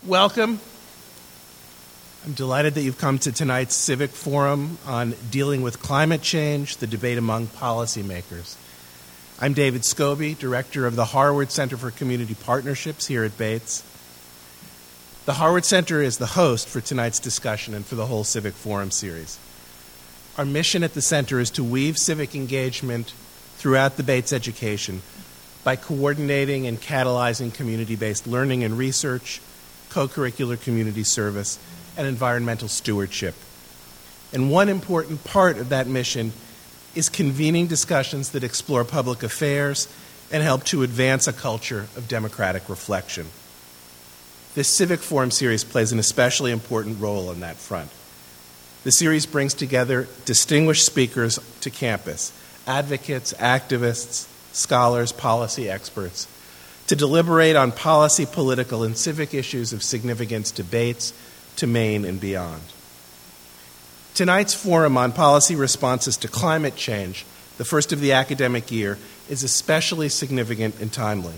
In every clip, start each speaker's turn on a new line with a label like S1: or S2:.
S1: Welcome. I'm delighted that you've come to tonight's Civic Forum on dealing with climate change, the debate among policymakers. I'm David Scobie, director of the Harward Center for Community Partnerships here at Bates. The Harward Center is the host for tonight's discussion and for the whole Civic Forum series. Our mission at the center is to weave civic engagement throughout the Bates education by coordinating and catalyzing community-based learning and research, co-curricular community service, and environmental stewardship. And one important part of that mission is convening discussions that explore public affairs and help to advance a culture of democratic reflection. This Civic Forum series plays an especially important role on that front. The series brings together distinguished speakers to campus, advocates, activists, scholars, policy experts, to deliberate on policy, political, and civic issues of significance to Bates, to Maine, and beyond. Tonight's forum on policy responses to climate change, the first of the academic year, is especially significant and timely.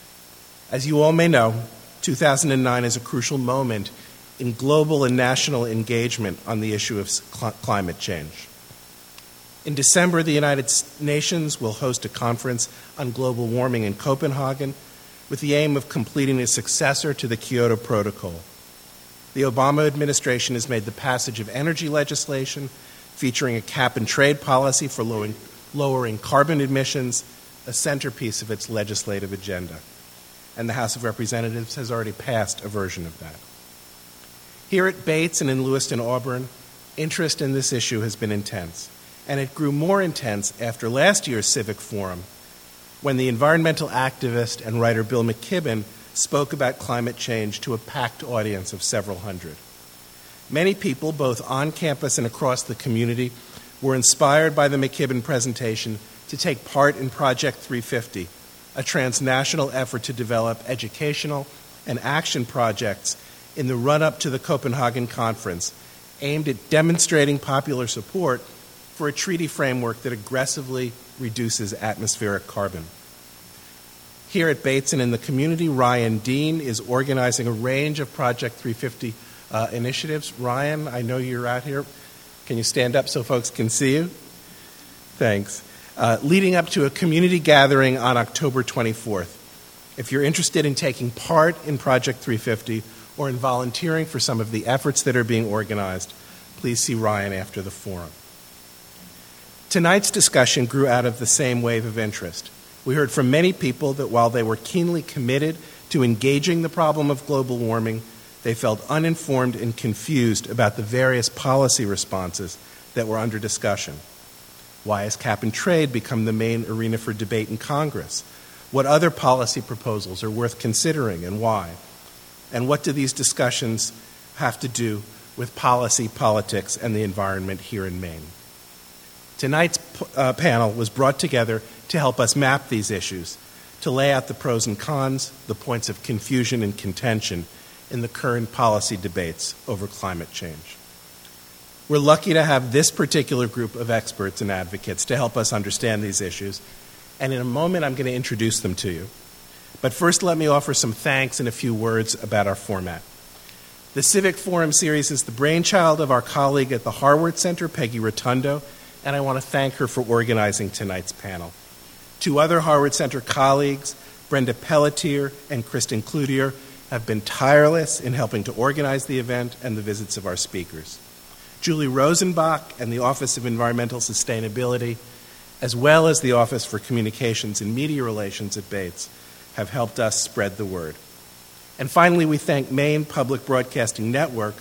S1: As you all may know, 2009 is a crucial moment in global and national engagement on the issue of climate change. In December, the United Nations will host a conference on global warming in Copenhagen with the aim of completing a successor to the Kyoto Protocol. The Obama administration has made the passage of energy legislation featuring a cap-and-trade policy for lowering carbon emissions a centerpiece of its legislative agenda. And the House of Representatives has already passed a version of that. Here at Bates and in Lewiston-Auburn, interest in this issue has been intense, and it grew more intense after last year's Civic Forum, when the environmental activist and writer Bill McKibben spoke about climate change to a packed audience of several hundred. Many people, both on campus and across the community, were inspired by the McKibben presentation to take part in Project 350, a transnational effort to develop educational and action projects in the run-up to the Copenhagen Conference, aimed at demonstrating popular support for a treaty framework that aggressively reduces atmospheric carbon. Here at Bates and in the community, Ryan Dean is organizing a range of Project 350 initiatives. Ryan, I know you're out here. Can you stand up so folks can see you? Thanks. Leading up to a community gathering on October 24th. If you're interested in taking part in Project 350 or in volunteering for some of the efforts that are being organized, please see Ryan after the forum. Tonight's discussion grew out of the same wave of interest. We heard from many people that while they were keenly committed to engaging the problem of global warming, they felt uninformed and confused about the various policy responses that were under discussion. Why has cap and trade become the main arena for debate in Congress? What other policy proposals are worth considering and why? And what do these discussions have to do with policy, politics, and the environment here in Maine? Tonight's panel was brought together to help us map these issues, to lay out the pros and cons, the points of confusion and contention in the current policy debates over climate change. We're lucky to have this particular group of experts and advocates to help us understand these issues, and in a moment I'm going to introduce them to you. But first, let me offer some thanks and a few words about our format. The Civic Forum series is the brainchild of our colleague at the Harward Center, Peggy Rotundo, and I want to thank her for organizing tonight's panel. Two other Harward Center colleagues, Brenda Pelletier and Kristen Cloutier, have been tireless in helping to organize the event and the visits of our speakers. Julie Rosenbach and the Office of Environmental Sustainability, as well as the Office for Communications and Media Relations at Bates, have helped us spread the word. And finally, we thank Maine Public Broadcasting Network,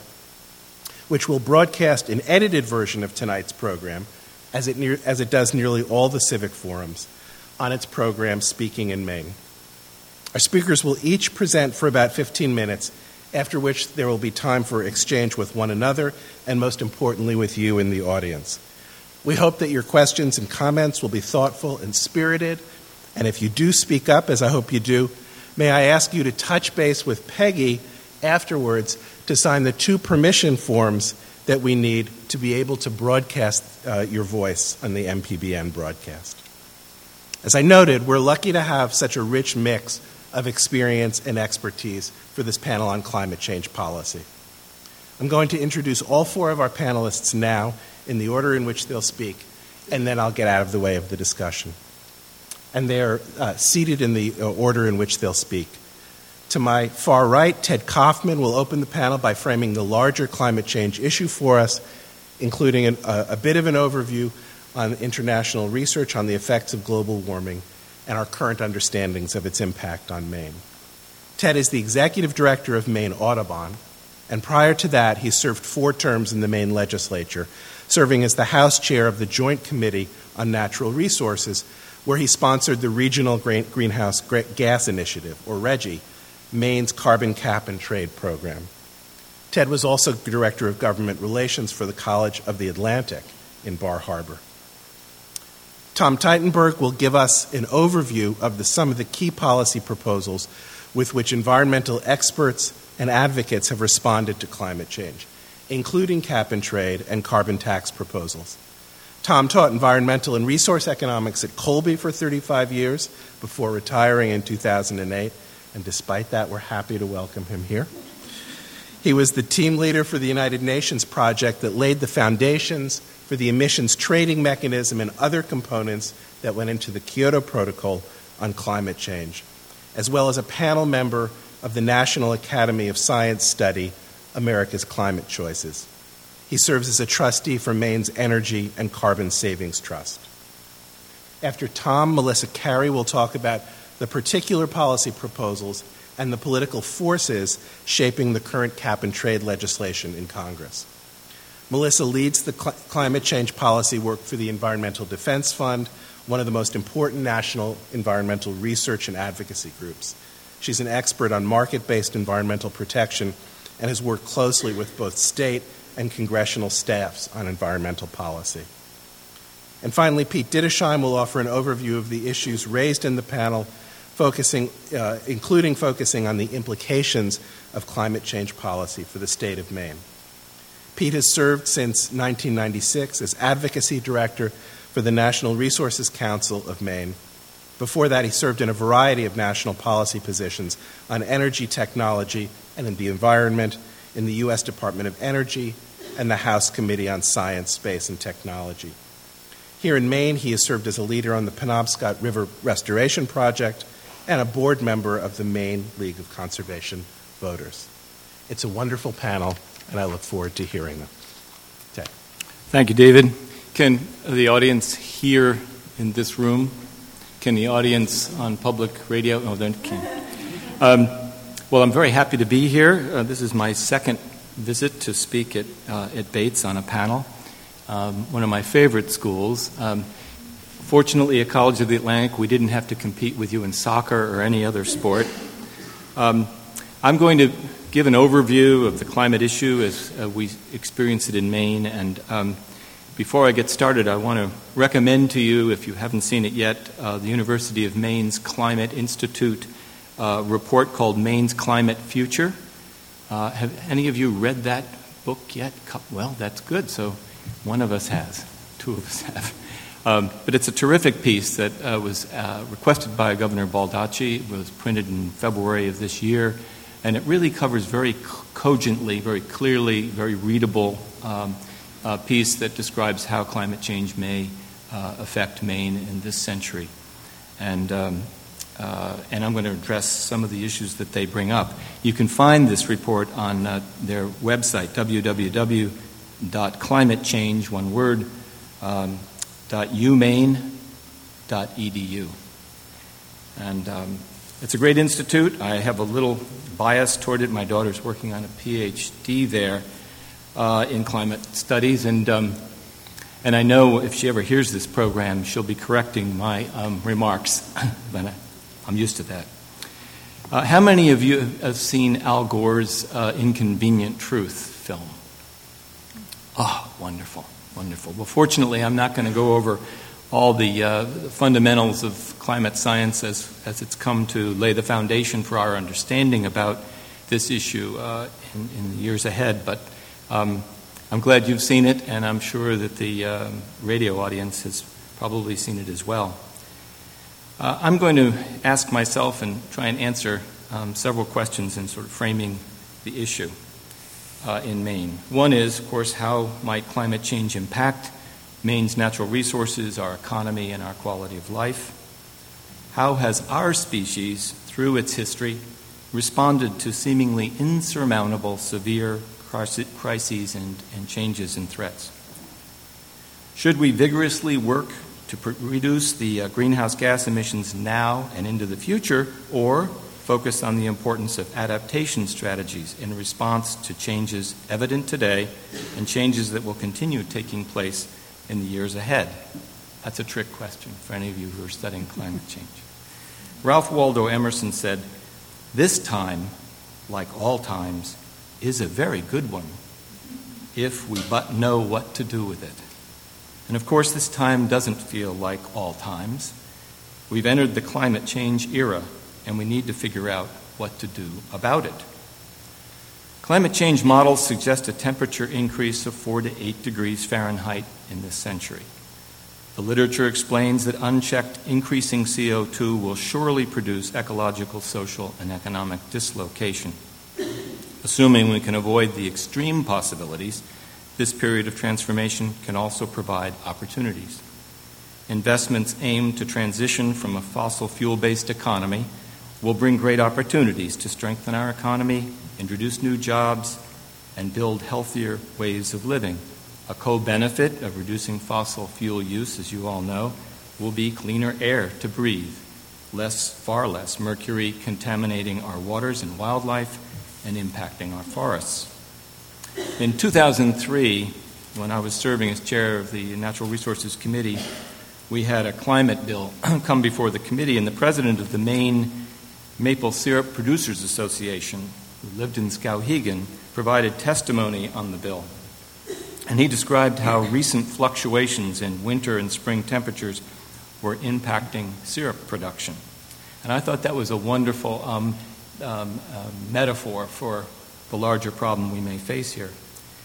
S1: which will broadcast an edited version of tonight's program, as it does nearly all the Civic Forums, on its program Speaking in Maine. Our speakers will each present for about 15 minutes, after which there will be time for exchange with one another and, most importantly, with you in the audience. We hope that your questions and comments will be thoughtful and spirited, and if you do speak up, as I hope you do, may I ask you to touch base with Peggy afterwards to sign the 2 permission forms that we need to be able to broadcast your voice on the MPBN broadcast. As I noted, we're lucky to have such a rich mix of experience and expertise for this panel on climate change policy. I'm going to introduce all four of our panelists now in the order in which they'll speak, and then I'll get out of the way of the discussion. And they're seated in the order in which they'll speak. To my far right, Ted Kaufman will open the panel by framing the larger climate change issue for us, including a bit of an overview on international research on the effects of global warming and our current understandings of its impact on Maine. Ted is the executive director of Maine Audubon, and prior to that, he served 4 terms in the Maine legislature, serving as the House chair of the Joint Committee on Natural Resources, where he sponsored the Regional Greenhouse Gas Initiative, or RGGI, Maine's carbon cap and trade program. Ted was also director of government relations for the College of the Atlantic in Bar Harbor. Tom Teutenberg will give us an overview of some of the key policy proposals with which environmental experts and advocates have responded to climate change, including cap and trade and carbon tax proposals. Tom taught environmental and resource economics at Colby for 35 years before retiring in 2008, and despite that, we're happy to welcome him here. He was the team leader for the United Nations project that laid the foundations for the emissions trading mechanism and other components that went into the Kyoto Protocol on climate change, as well as a panel member of the National Academy of Science study, America's Climate Choices. He serves as a trustee for Maine's Energy and Carbon Savings Trust. After Tom, Melissa Carey will talk about the particular policy proposals and the political forces shaping the current cap and trade legislation in Congress. Melissa leads the climate change policy work for the Environmental Defense Fund, one of the most important national environmental research and advocacy groups. She's an expert on market-based environmental protection and has worked closely with both state and congressional staffs on environmental policy. And finally, Pete Dittersheim will offer an overview of the issues raised in the panel, including focusing on the implications of climate change policy for the state of Maine. Pete has served since 1996 as advocacy director for the National Resources Council of Maine. Before that, he served in a variety of national policy positions on energy technology and in the environment in the U.S. Department of Energy and the House Committee on Science, Space, and Technology. Here in Maine, he has served as a leader on the Penobscot River Restoration Project and a board member of the Maine League of Conservation Voters. It's a wonderful panel, and I look forward to hearing them. Ted.
S2: Thank you, David. Can the audience hear in this room? Can the audience on public radio? Oh, they can. Well, I'm very happy to be here. This is my second visit to speak at Bates on a panel, one of my favorite schools. Fortunately, at College of the Atlantic, we didn't have to compete with you in soccer or any other sport. I'm going to give an overview of the climate issue as we experience it in Maine. And before I get started, I want to recommend to you, if you haven't seen it yet, the University of Maine's Climate Institute report called Maine's Climate Future. Have any of you read that book yet? Well, that's good. So one of us has. 2 of us have. But it's a terrific piece that was requested by Governor Baldacci. It was printed in February of this year. And it really covers very cogently, very clearly, very readable piece that describes how climate change may affect Maine in this century. And I'm going to address some of the issues that they bring up. You can find this report on their website, www.climatechange, one word, .umaine.edu. And it's a great institute. I have a little bias toward it. My daughter's working on a PhD there in climate studies, and I know if she ever hears this program, she'll be correcting my remarks. But I'm used to that. How many of you have seen Al Gore's Inconvenient Truth film? Oh, wonderful, wonderful. Well, fortunately, I'm not going to go over all the fundamentals of climate science as it's come to lay the foundation for our understanding about this issue in the years ahead. But I'm glad you've seen it, and I'm sure that the radio audience has probably seen it as well. I'm going to ask myself and try and answer several questions in sort of framing the issue in Maine. One is, of course, how might climate change impact Maine's natural resources, our economy, and our quality of life? How has our species, through its history, responded to seemingly insurmountable severe crises and changes and threats? Should we vigorously work to reduce the greenhouse gas emissions now and into the future, or focus on the importance of adaptation strategies in response to changes evident today and changes that will continue taking place in the years ahead? That's a trick question for any of you who are studying climate change. Ralph Waldo Emerson said, "This time, like all times, is a very good one, if we but know what to do with it." And of course, this time doesn't feel like all times. We've entered the climate change era, and we need to figure out what to do about it. Climate change models suggest a temperature increase of 4 to 8 degrees Fahrenheit in this century. The literature explains that unchecked increasing CO2 will surely produce ecological, social, and economic dislocation. Assuming we can avoid the extreme possibilities, this period of transformation can also provide opportunities. Investments aimed to transition from a fossil fuel-based economy will bring great opportunities to strengthen our economy, introduce new jobs, and build healthier ways of living. A co-benefit of reducing fossil fuel use, as you all know, will be cleaner air to breathe, far less mercury contaminating our waters and wildlife and impacting our forests. In 2003, when I was serving as chair of the Natural Resources Committee, we had a climate bill come before the committee, and the president of the Maine Maple Syrup Producers Association, who lived in Skowhegan, provided testimony on the bill. And he described how recent fluctuations in winter and spring temperatures were impacting syrup production. And I thought that was a wonderful metaphor for the larger problem we may face here.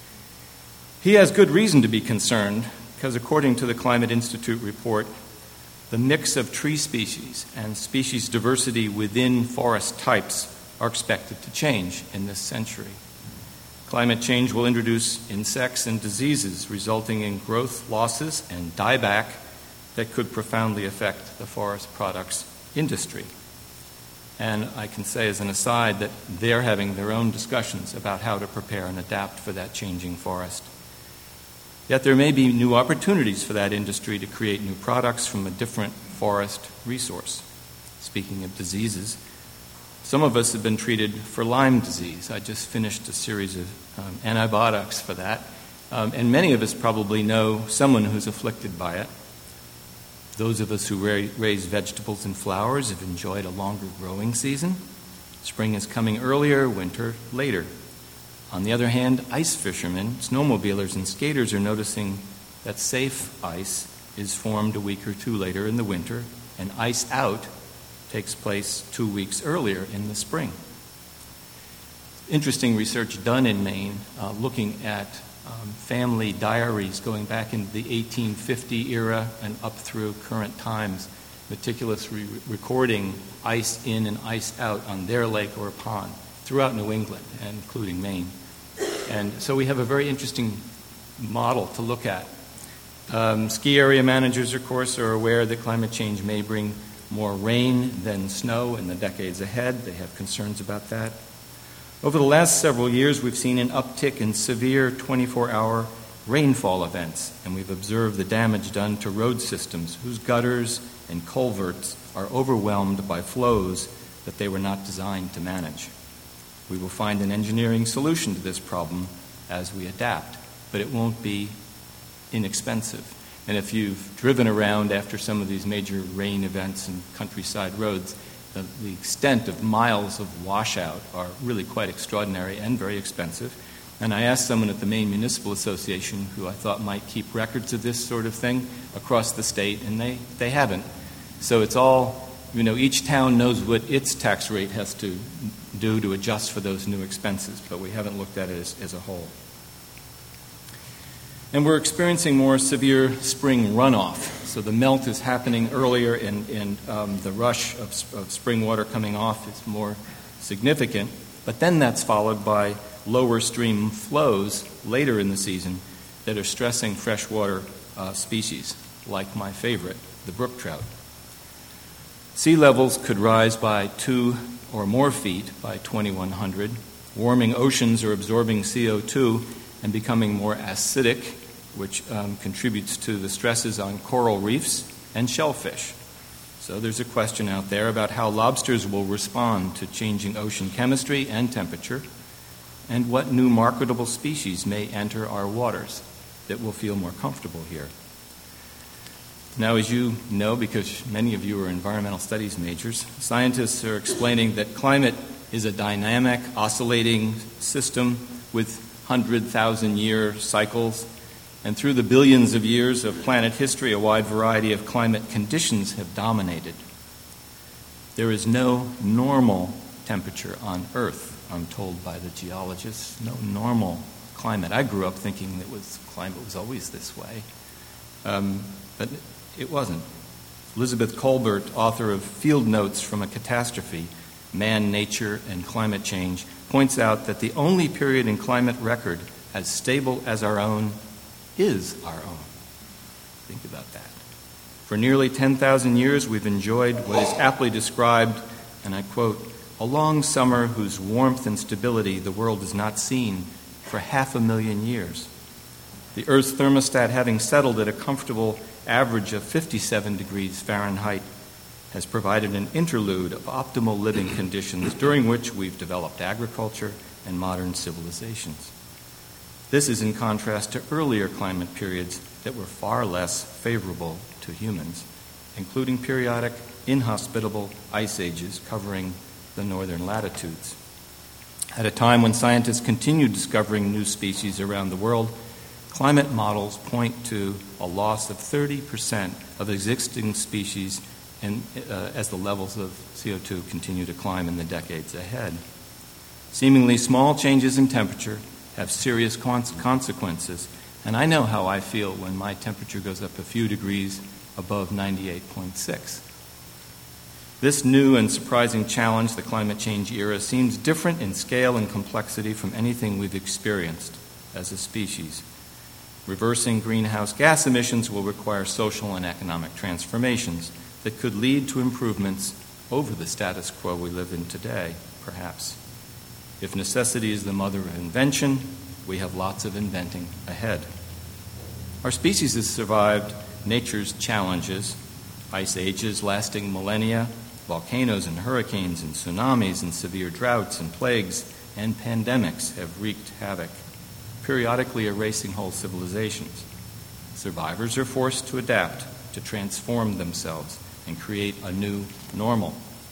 S2: He has good reason to be concerned because, according to the Climate Institute report, the mix of tree species and species diversity within forest types are expected to change in this century. Climate change will introduce insects and diseases, resulting in growth losses and dieback that could profoundly affect the forest products industry. And I can say as an aside that they're having their own discussions about how to prepare and adapt for that changing forest. Yet there may be new opportunities for that industry to create new products from a different forest resource. Speaking of diseases, some of us have been treated for Lyme disease. I just finished a series of antibiotics for that. And many of us probably know someone who's afflicted by it. Those of us who raise vegetables and flowers have enjoyed a longer growing season. Spring is coming earlier, winter later. On the other hand, ice fishermen, snowmobilers, and skaters are noticing that safe ice is formed a week or two later in the winter, and ice out takes place 2 weeks earlier in the spring. Interesting research done in Maine looking at family diaries going back into the 1850 era and up through current times, meticulously recording ice in and ice out on their lake or pond throughout New England, and including Maine. And so we have a very interesting model to look at. Ski area managers, of course, are aware that climate change may bring more rain than snow in the decades ahead. They have concerns about that. Over the last several years, we've seen an uptick in severe 24-hour rainfall events, and we've observed the damage done to road systems whose gutters and culverts are overwhelmed by flows that they were not designed to manage. We will find an engineering solution to this problem as we adapt, but it won't be inexpensive. And if you've driven around after some of these major rain events and countryside roads, the extent of miles of washout are really quite extraordinary and very expensive. And I asked someone at the Maine Municipal Association who I thought might keep records of this sort of thing across the state, and they haven't. So it's all, each town knows what its tax rate has to do to adjust for those new expenses, but we haven't looked at it as a whole. And we're experiencing more severe spring runoff. So the melt is happening earlier, and the rush of spring water coming off is more significant. But then that's followed by lower stream flows later in the season that are stressing freshwater species, like my favorite, the brook trout. Sea levels could rise by 2 or more feet by 2100. Warming oceans are absorbing CO2 and becoming more acidic, which contributes to the stresses on coral reefs and shellfish. So there's a question out there about how lobsters will respond to changing ocean chemistry and temperature, and what new marketable species may enter our waters that will feel more comfortable here. Now, as you know, because many of you are environmental studies majors, scientists are explaining that climate is a dynamic, oscillating system with 100,000-year cycles. And through the billions of years of planet history, a wide variety of climate conditions have dominated. There is no normal temperature on Earth, I'm told by the geologists, no normal climate. I grew up thinking that climate was always this way, but it wasn't. Elizabeth Colbert, author of Field Notes from a Catastrophe, Man, Nature, and Climate Change, points out that the only period in climate record as stable as our own is our own. Think about that. For nearly 10,000 years, we've enjoyed what is aptly described, and I quote, a long summer whose warmth and stability the world has not seen for 500,000 years. The Earth's thermostat, having settled at a comfortable average of 57 degrees Fahrenheit, has provided an interlude of optimal living conditions during which we've developed agriculture and modern civilizations. This is in contrast to earlier climate periods that were far less favorable to humans, including periodic, inhospitable ice ages covering the northern latitudes. At a time when scientists continue discovering new species around the world, climate models point to a loss of 30% of existing species as the levels of CO2 continue to climb in the decades ahead. Seemingly small changes in temperature have serious consequences, and I know how I feel when my temperature goes up a few degrees above 98.6. This new and surprising challenge, the climate change era, seems different in scale and complexity from anything we've experienced as a species. Reversing greenhouse gas emissions will require social and economic transformations that could lead to improvements over the status quo we live in today, perhaps. If necessity is the mother of invention, we have lots of inventing ahead. Our species has survived nature's challenges, ice ages lasting millennia, volcanoes and hurricanes and tsunamis and severe droughts and plagues and pandemics have wreaked havoc, periodically erasing whole civilizations. Survivors are forced to adapt, to transform themselves, and create a new normal.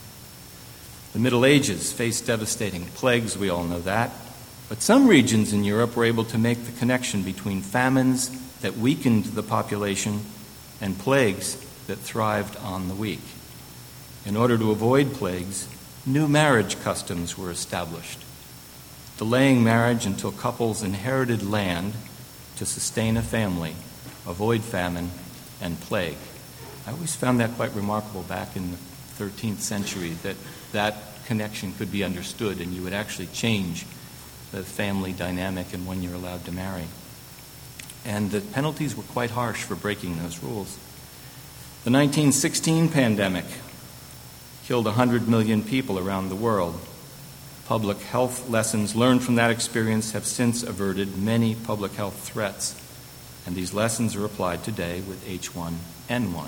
S2: The Middle Ages faced devastating plagues, we all know that, but some regions in Europe were able to make the connection between famines that weakened the population and plagues that thrived on the weak. In order to avoid plagues, new marriage customs were established, delaying marriage until couples inherited land to sustain a family, avoid famine, and plague. I always found that quite remarkable back in the 13th century, that connection could be understood and you would actually change the family dynamic and when you're allowed to marry. And the penalties were quite harsh for breaking those rules. The 1916 pandemic killed 100 million people around the world. Public health lessons learned from that experience have since averted many public health threats, and these lessons are applied today with H1N1.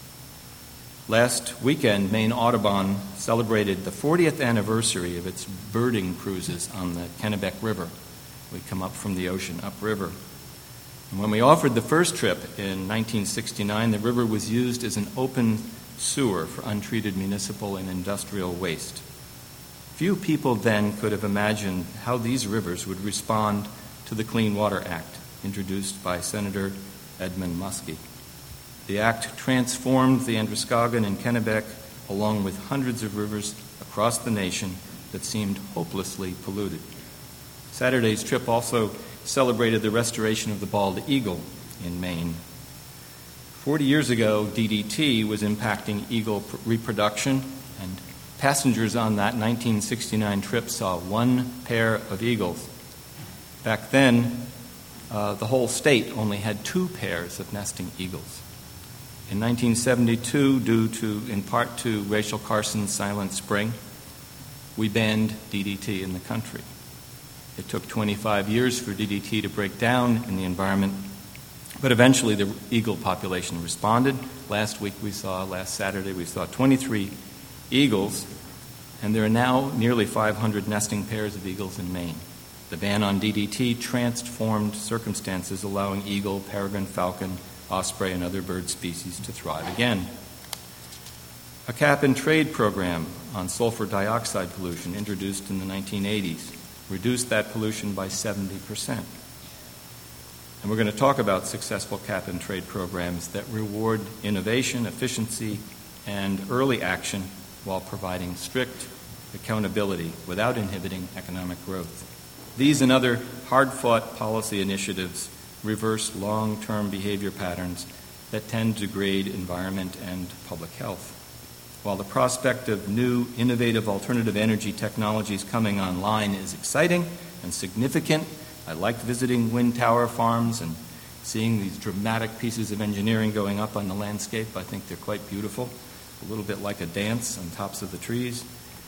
S2: Last weekend, Maine Audubon celebrated the 40th anniversary of its birding cruises on the Kennebec River. We come up from the ocean upriver. And when we offered the first trip in 1969, the river was used as an open sewer for untreated municipal and industrial waste. Few people then could have imagined how these rivers would respond to the Clean Water Act, introduced by Senator Edmund Muskie. The act transformed the Androscoggin and Kennebec, along with hundreds of rivers across the nation that seemed hopelessly polluted. Saturday's trip also celebrated the restoration of the bald eagle in Maine. 40 years ago, DDT was impacting eagle reproduction, and passengers on that 1969 trip saw one pair of eagles. Back then, the whole state only had 2 pairs of nesting eagles. In 1972, due in part to Rachel Carson's Silent Spring, we banned DDT in the country. It took 25 years for DDT to break down in the environment, but eventually the eagle population responded. Last Saturday, we saw 23 eagles, and there are now nearly 500 nesting pairs of eagles in Maine. The ban on DDT transformed circumstances, allowing eagle, peregrine falcon, osprey, and other bird species to thrive again. A cap-and-trade program on sulfur dioxide pollution introduced in the 1980s reduced that pollution by 70%. And we're going to talk about successful cap-and-trade programs that reward innovation, efficiency, and early action while providing strict accountability without inhibiting economic growth. These and other hard-fought policy initiatives reverse long-term behavior patterns that tend to degrade environment and public health. While the prospect of new, innovative alternative energy technologies coming online is exciting and significant, I like visiting wind tower farms and seeing these dramatic pieces of engineering going up on the landscape. I think they're quite beautiful, a little bit like a dance on tops of the trees.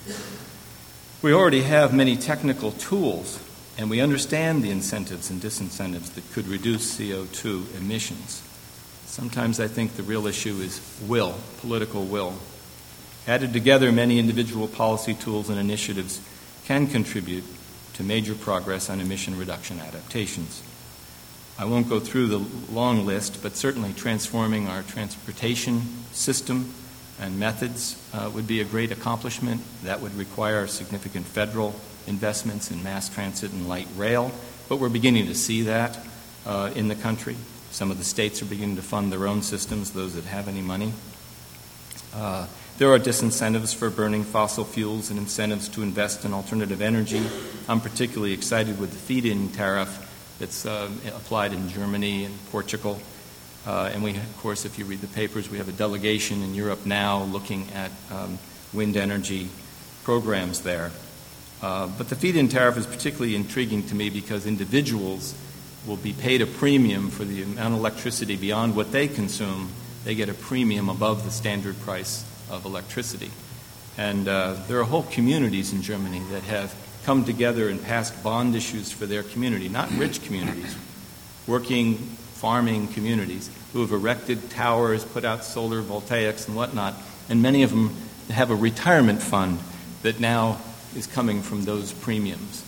S2: We already have many technical tools, and we understand the incentives and disincentives that could reduce CO2 emissions. Sometimes I think the real issue is will, political will. Added together, many individual policy tools and initiatives can contribute to major progress on emission reduction adaptations. I won't go through the long list, but certainly transforming our transportation system and methods would be a great accomplishment. That would require significant federal investments in mass transit and light rail, but we're beginning to see that in the country. Some of the states are beginning to fund their own systems, those that have any money. There are disincentives for burning fossil fuels and incentives to invest in alternative energy. I'm particularly excited with the feed-in tariff that's applied in Germany and Portugal. And we, of course, if you read the papers, we have a delegation in Europe now looking at wind energy programs there. But the feed-in tariff is particularly intriguing to me because individuals will be paid a premium for the amount of electricity beyond what they consume. They get a premium above the standard price of electricity. And there are whole communities in Germany that have come together and passed bond issues for their community, not rich communities, working, farming communities who have erected towers, put out solar voltaics and whatnot, and many of them have a retirement fund that now is coming from those premiums.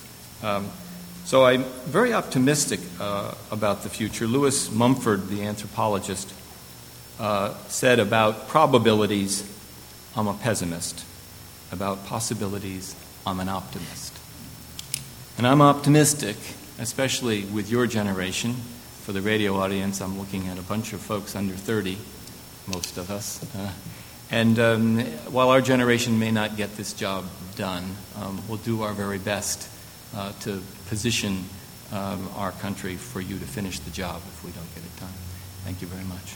S2: So I'm very optimistic about the future. Lewis Mumford, the anthropologist, said about probabilities, I'm a pessimist. About possibilities, I'm an optimist. And I'm optimistic, especially with your generation. For the radio audience, I'm looking at a bunch of folks under 30, most of us. And while our generation may not get this job done, we'll do our very best to position our country for you to finish the job if we don't get it done. Thank you very much.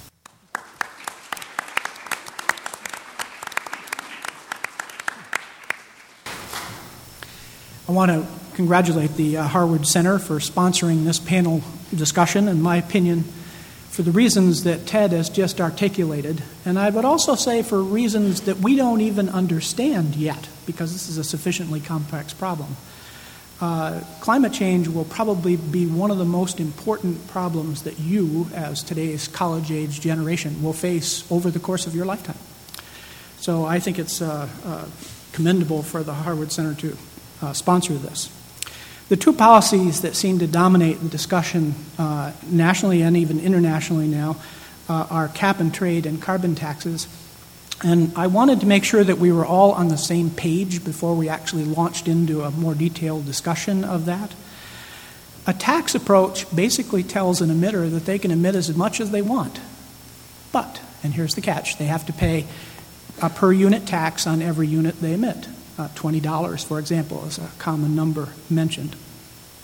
S3: I want to congratulate the Harwood Center for sponsoring this panel discussion, in my opinion, for the reasons that Ted has just articulated. And I would also say for reasons that we don't even understand yet, because this is a sufficiently complex problem. Climate change will probably be one of the most important problems that you, as today's college-age generation, will face over the course of your lifetime. So I think it's commendable for the Harwood Center to sponsor this. The two policies that seem to dominate the discussion nationally and even internationally now are cap and trade and carbon taxes. And I wanted to make sure that we were all on the same page before we actually launched into a more detailed discussion of that. A tax approach basically tells an emitter that they can emit as much as they want. But, and here's the catch, they have to pay a per unit tax on every unit they emit. $20, for example, is a common number mentioned.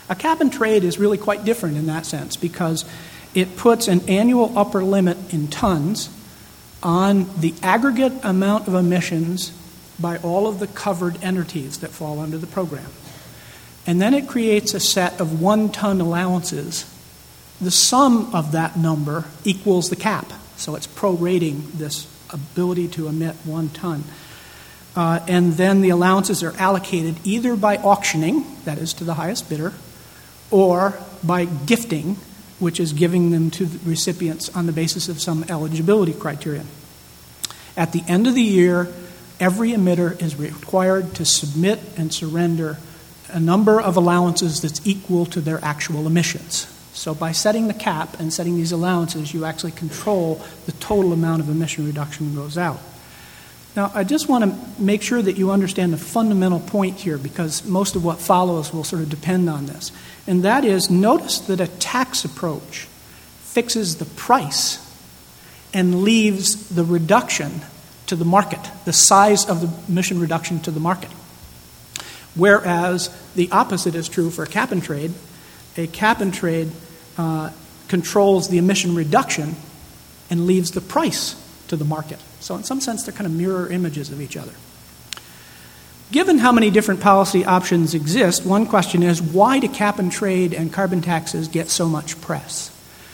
S3: A cap and trade is really quite different in that sense because it puts an annual upper limit in tons on the aggregate amount of emissions by all of the covered entities that fall under the program. And then it creates a set of 1-ton allowances. The sum of that number equals the cap. So it's prorating this ability to emit 1 ton. And then the allowances are allocated either by auctioning, that is to the highest bidder, or by gifting, which is giving them to the recipients on the basis of some eligibility criterion. At the end of the year, every emitter is required to submit and surrender a number of allowances that's equal to their actual emissions. So by setting the cap and setting these allowances, you actually control the total amount of emission reduction that goes out. Now, I just want to make sure that you understand the fundamental point here because most of what follows will sort of depend on this. And that is, notice that a tax approach fixes the price and leaves the reduction to the market, the size of the emission reduction to the market. Whereas the opposite is true for a cap and trade. A cap and trade controls the emission reduction and leaves the price to the market. So in some sense, they're kind of mirror images of each other. Given how many different policy options exist, one question is, why do cap and trade and carbon taxes get so much press?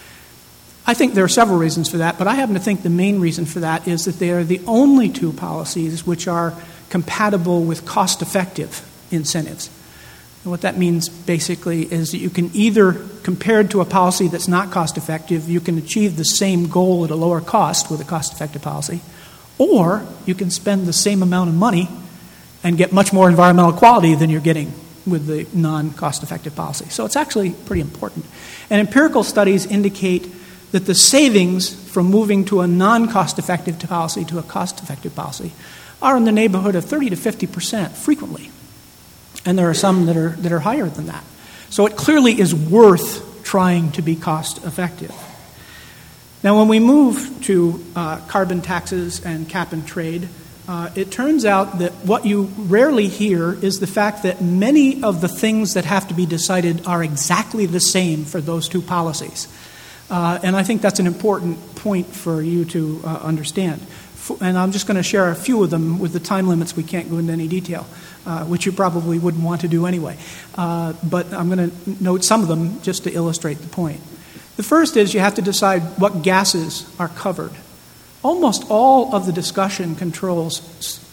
S3: I think there are several reasons for that, but I happen to think the main reason for that is that they are the only two policies which are compatible with cost-effective incentives. And what that means basically is that you can either, compared to a policy that's not cost-effective, you can achieve the same goal at a lower cost with a cost-effective policy, or you can spend the same amount of money and get much more environmental quality than you're getting with the non-cost-effective policy. So it's actually pretty important. And empirical studies indicate that the savings from moving to a non-cost-effective policy to a cost-effective policy are in the neighborhood of 30 to 50% frequently. And there are some that are higher than that. So it clearly is worth trying to be cost-effective. Now, when we move to carbon taxes and cap and trade, it turns out that what you rarely hear is the fact that many of the things that have to be decided are exactly the same for those two policies. And I think that's an important point for you to understand. And I'm just going to share a few of them. With the time limits, we can't go into any detail, which you probably wouldn't want to do anyway. But I'm going to note some of them just to illustrate the point. The first is you have to decide what gases are covered. Almost all of the discussion considers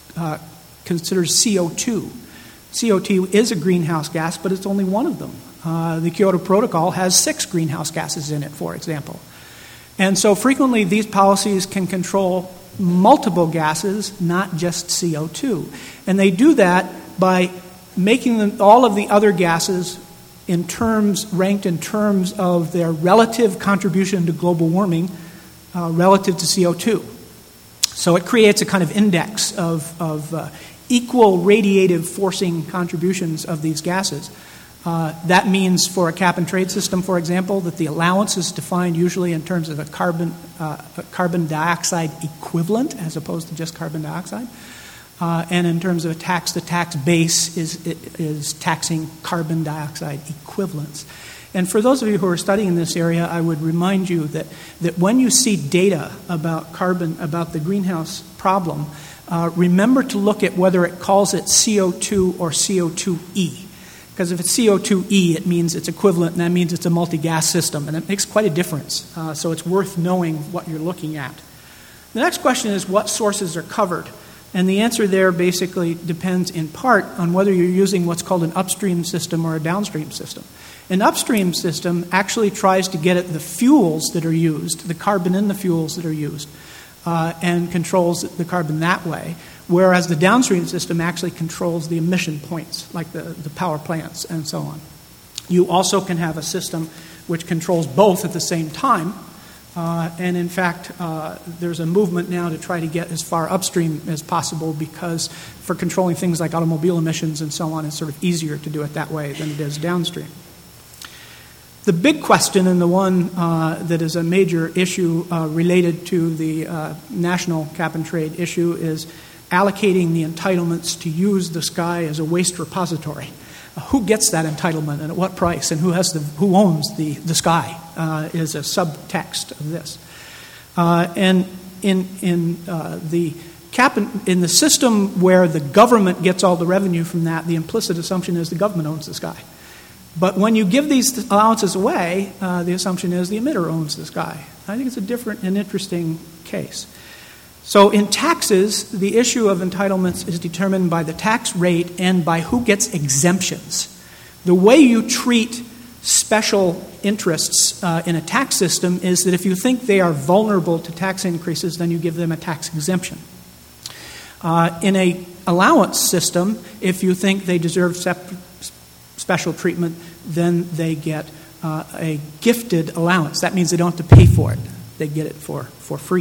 S3: CO2. CO2 is a greenhouse gas, but it's only one of them. The Kyoto Protocol has 6 greenhouse gases in it, for example. And so frequently these policies can control multiple gases, not just CO2. And they do that by making them, all of the other gases ranked in terms of their relative contribution to global warming relative to CO2. So it creates a kind of index of equal radiative forcing contributions of these gases. That means for a cap and trade system, for example, that the allowance is defined usually in terms of a carbon dioxide equivalent as opposed to just carbon dioxide. And in terms of a tax, the tax base is taxing carbon dioxide equivalents. And for those of you who are studying this area, I would remind you that when you see data about about the greenhouse problem, remember to look at whether it calls it CO2 or CO2e. Because if it's CO2e, it means it's equivalent, and that means it's a multi-gas system, and it makes quite a difference. So it's worth knowing what you're looking at. The next question is what sources are covered? And the answer there basically depends in part on whether you're using what's called an upstream system or a downstream system. An upstream system actually tries to get at the fuels that are used, the carbon in the fuels that are used, and controls the carbon that way. Whereas the downstream system actually controls the emission points, like the power plants and so on. You also can have a system which controls both at the same time. And in fact, there's a movement now to try to get as far upstream as possible because for controlling things like automobile emissions and so on, it's sort of easier to do it that way than it is downstream. The big question, and the one that is a major issue related to the national cap and trade issue, is allocating the entitlements to use the sky as a waste repository. who gets that entitlement and at what price, and who owns the sky is a subtext of this. And in the system where the government gets all the revenue from that, the implicit assumption is the government owns the sky. But when you give these allowances away, the assumption is the emitter owns the sky. I think it's a different and interesting case. So in taxes, the issue of entitlements is determined by the tax rate and by who gets exemptions. The way you treat special interests in a tax system is that if you think they are vulnerable to tax increases, then you give them a tax exemption. In a allowance system, if you think they deserve special treatment, then they get a gifted allowance. That means they don't have to pay for it. They get it for free.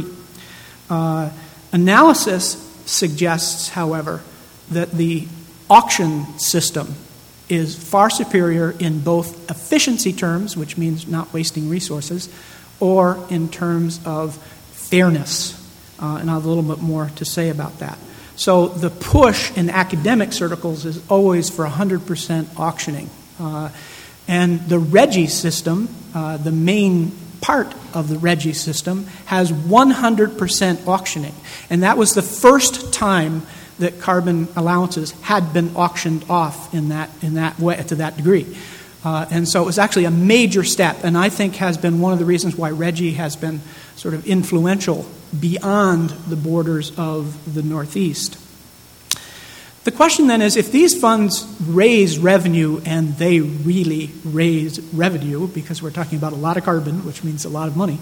S3: Analysis suggests, however, that the auction system is far superior in both efficiency terms, which means not wasting resources, or in terms of fairness. And I have a little bit more to say about that. So the push in academic circles is always for 100% auctioning. And the RGGI system, the main part of the RGGI system, has 100% auctioning. And that was the first time that carbon allowances had been auctioned off in that way, to that degree. And so it was actually a major step, and I think has been one of the reasons why RGGI has been sort of influential beyond the borders of the Northeast. The question then is, if these funds raise revenue, and they really raise revenue because we're talking about a lot of carbon, which means a lot of money,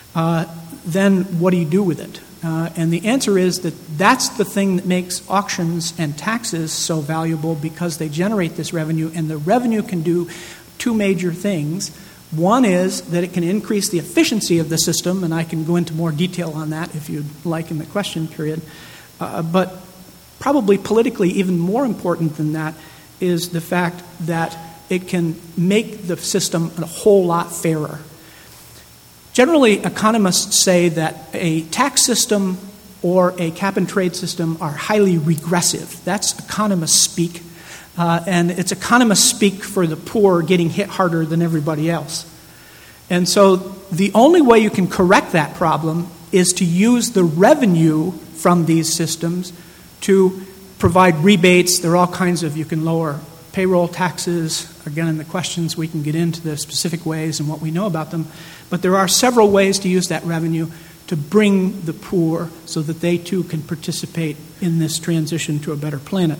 S3: then what do you do with it? And the answer is that that's the thing that makes auctions and taxes so valuable, because they generate this revenue, and the revenue can do two major things. One is that it can increase the efficiency of the system, and I can go into more detail on that if you'd like in the question period. But probably politically even more important than that is the fact that it can make the system a whole lot fairer. Generally, economists say that a tax system or a cap-and-trade system are highly regressive. That's economist speak, and it's economist speak for the poor getting hit harder than everybody else. And so the only way you can correct that problem is to use the revenue from these systems to provide rebates. There are all kinds of, you can lower payroll taxes. Again, in the questions, we can get into the specific ways and what we know about them. But there are several ways to use that revenue to bring the poor so that they too can participate in this transition to a better planet.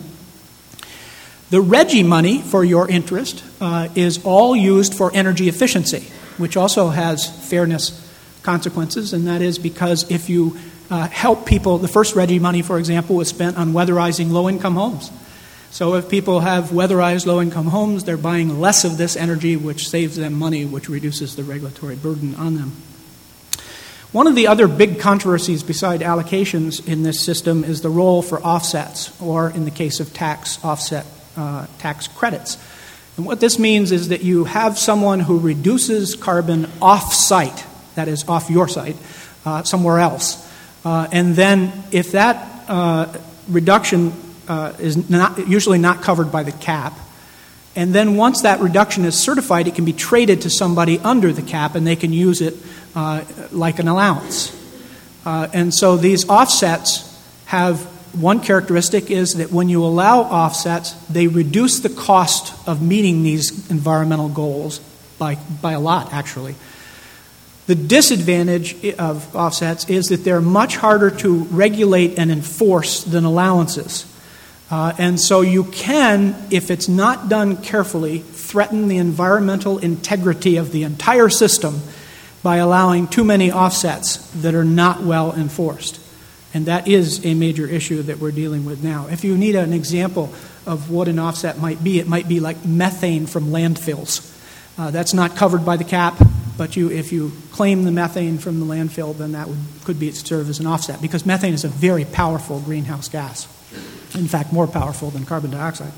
S3: The RGGI money, for your interest, is all used for energy efficiency, which also has fairness consequences, and that is because if you help people, the first RGGI money, for example, was spent on weatherizing low-income homes. So if people have weatherized low-income homes, they're buying less of this energy, which saves them money, which reduces the regulatory burden on them. One of the other big controversies beside allocations in this system is the role for offsets, or in the case of tax, offset tax credits. And what this means is that you have someone who reduces carbon off-site, that is off your site, somewhere else. And then if that reduction is usually not covered by the cap, and then once that reduction is certified, it can be traded to somebody under the cap, and they can use it like an allowance. And so these offsets have one characteristic, is that when you allow offsets, they reduce the cost of meeting these environmental goals by a lot, actually. The disadvantage of offsets is that they're much harder to regulate and enforce than allowances. And so you can, if it's not done carefully, threaten the environmental integrity of the entire system by allowing too many offsets that are not well enforced. And that is a major issue that we're dealing with now. If you need an example of what an offset might be, it might be like methane from landfills. That's not covered by the cap, but if you claim the methane from the landfill, then that could serve as an offset, because methane is a very powerful greenhouse gas. In fact, more powerful than carbon dioxide.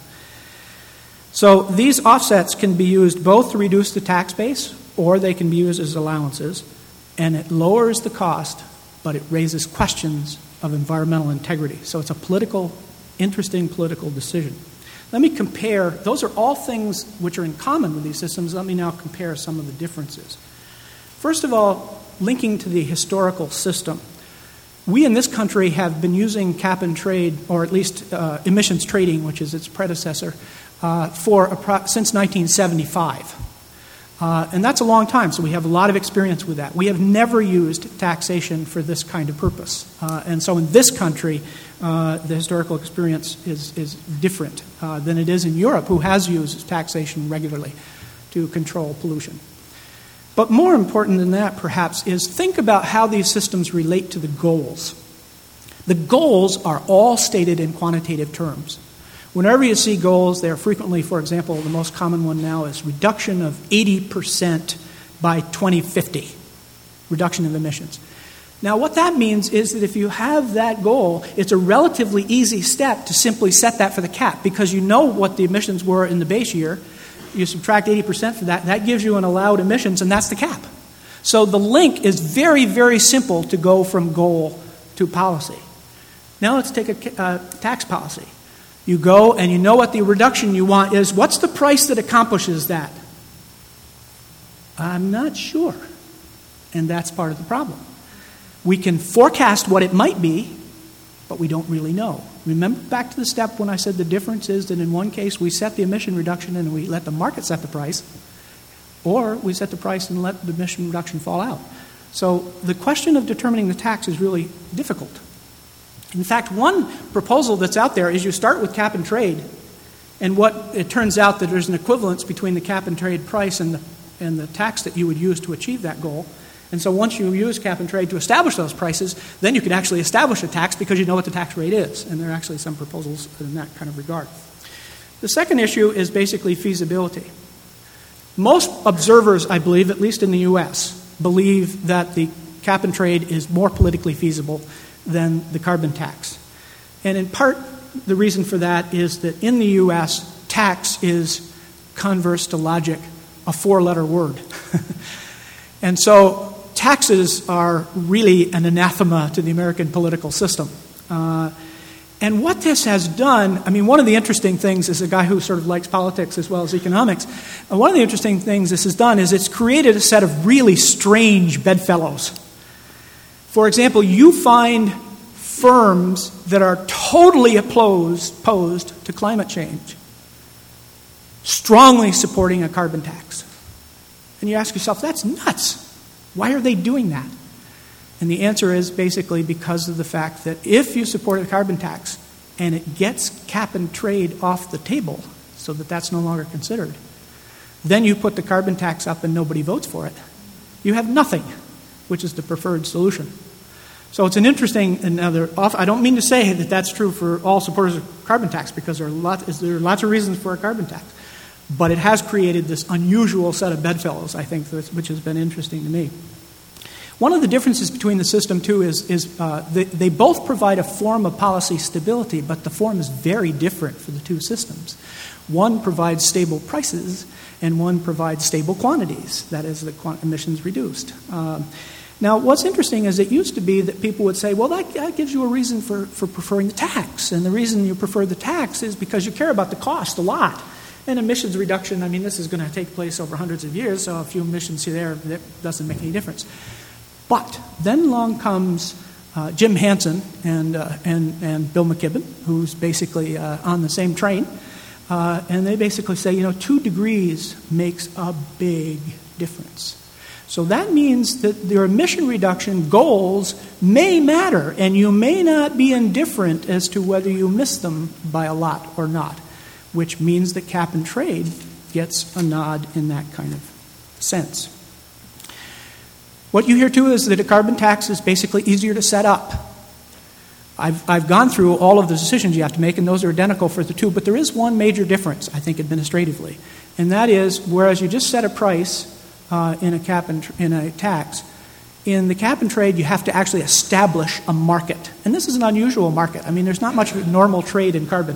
S3: So these offsets can be used both to reduce the tax base, or they can be used as allowances, and it lowers the cost, but it raises questions of environmental integrity. So it's a interesting political decision. Let me compare. Those are all things which are in common with these systems. Let me now compare some of the differences. First of all, linking to the historical system. We in this country have been using cap and trade, or at least emissions trading, which is its predecessor, since 1975. And that's a long time, so we have a lot of experience with that. We have never used taxation for this kind of purpose. And so in this country, the historical experience is different than it is in Europe, who has used taxation regularly to control pollution. But more important than that, perhaps, is think about how these systems relate to the goals. The goals are all stated in quantitative terms. Whenever you see goals, they are frequently, for example, the most common one now is reduction of 80% by 2050, reduction of emissions. Now, what that means is that if you have that goal, it's a relatively easy step to simply set that for the cap, because you know what the emissions were in the base year. You subtract 80% for that, that gives you an allowed emissions, and that's the cap. So the link is very, very simple to go from goal to policy. Now let's take a tax policy. You go and you know what the reduction you want is. What's the price that accomplishes that? I'm not sure. And that's part of the problem. We can forecast what it might be, but we don't really know. Remember back to the step when I said the difference is that in one case we set the emission reduction and we let the market set the price, or we set the price and let the emission reduction fall out. So the question of determining the tax is really difficult. In fact, one proposal that's out there is you start with cap and trade, and what it turns out that there's an equivalence between the cap and trade price and the tax that you would use to achieve that goal. And so once you use cap and trade to establish those prices, then you can actually establish a tax because you know what the tax rate is. And there are actually some proposals in that kind of regard. The second issue is basically feasibility. Most observers, I believe, at least in the U.S., believe that the cap and trade is more politically feasible than the carbon tax. And in part, the reason for that is that in the U.S., tax is converse to logic, a four-letter word. And so taxes are really an anathema to the American political system. And what this has done, I mean, one of the interesting things is a guy who sort of likes politics as well as economics. One of the interesting things this has done is it's created a set of really strange bedfellows. For example, you find firms that are totally opposed to climate change, strongly supporting a carbon tax. And you ask yourself, that's nuts. Why are they doing that? And the answer is basically because of the fact that if you support a carbon tax and it gets cap and trade off the table so that that's no longer considered, then you put the carbon tax up and nobody votes for it. You have nothing, which is the preferred solution. So it's an interesting, I don't mean to say that that's true for all supporters of carbon tax, because there are lots of reasons for a carbon tax. But it has created this unusual set of bedfellows, I think, which has been interesting to me. One of the differences between the system, too, is they both provide a form of policy stability, but the form is very different for the two systems. One provides stable prices, and one provides stable quantities, that is, the emissions reduced. Now, what's interesting is it used to be that people would say, well, that gives you a reason for preferring the tax. And the reason you prefer the tax is because you care about the cost a lot. And emissions reduction, I mean, this is going to take place over hundreds of years, so a few emissions here, that doesn't make any difference. But then along comes Jim Hansen and Bill McKibben, who's basically on the same train. And they basically say, 2 degrees makes a big difference. So that means that their emission reduction goals may matter, and you may not be indifferent as to whether you miss them by a lot or not, which means that cap and trade gets a nod in that kind of sense. What you hear, too, is that a carbon tax is basically easier to set up. I've gone through all of the decisions you have to make, and those are identical for the two, but there is one major difference, I think, administratively, and that is, whereas you just set a price in a tax, in the cap and trade, you have to actually establish a market. And this is an unusual market. I mean, there's not much normal trade in carbon.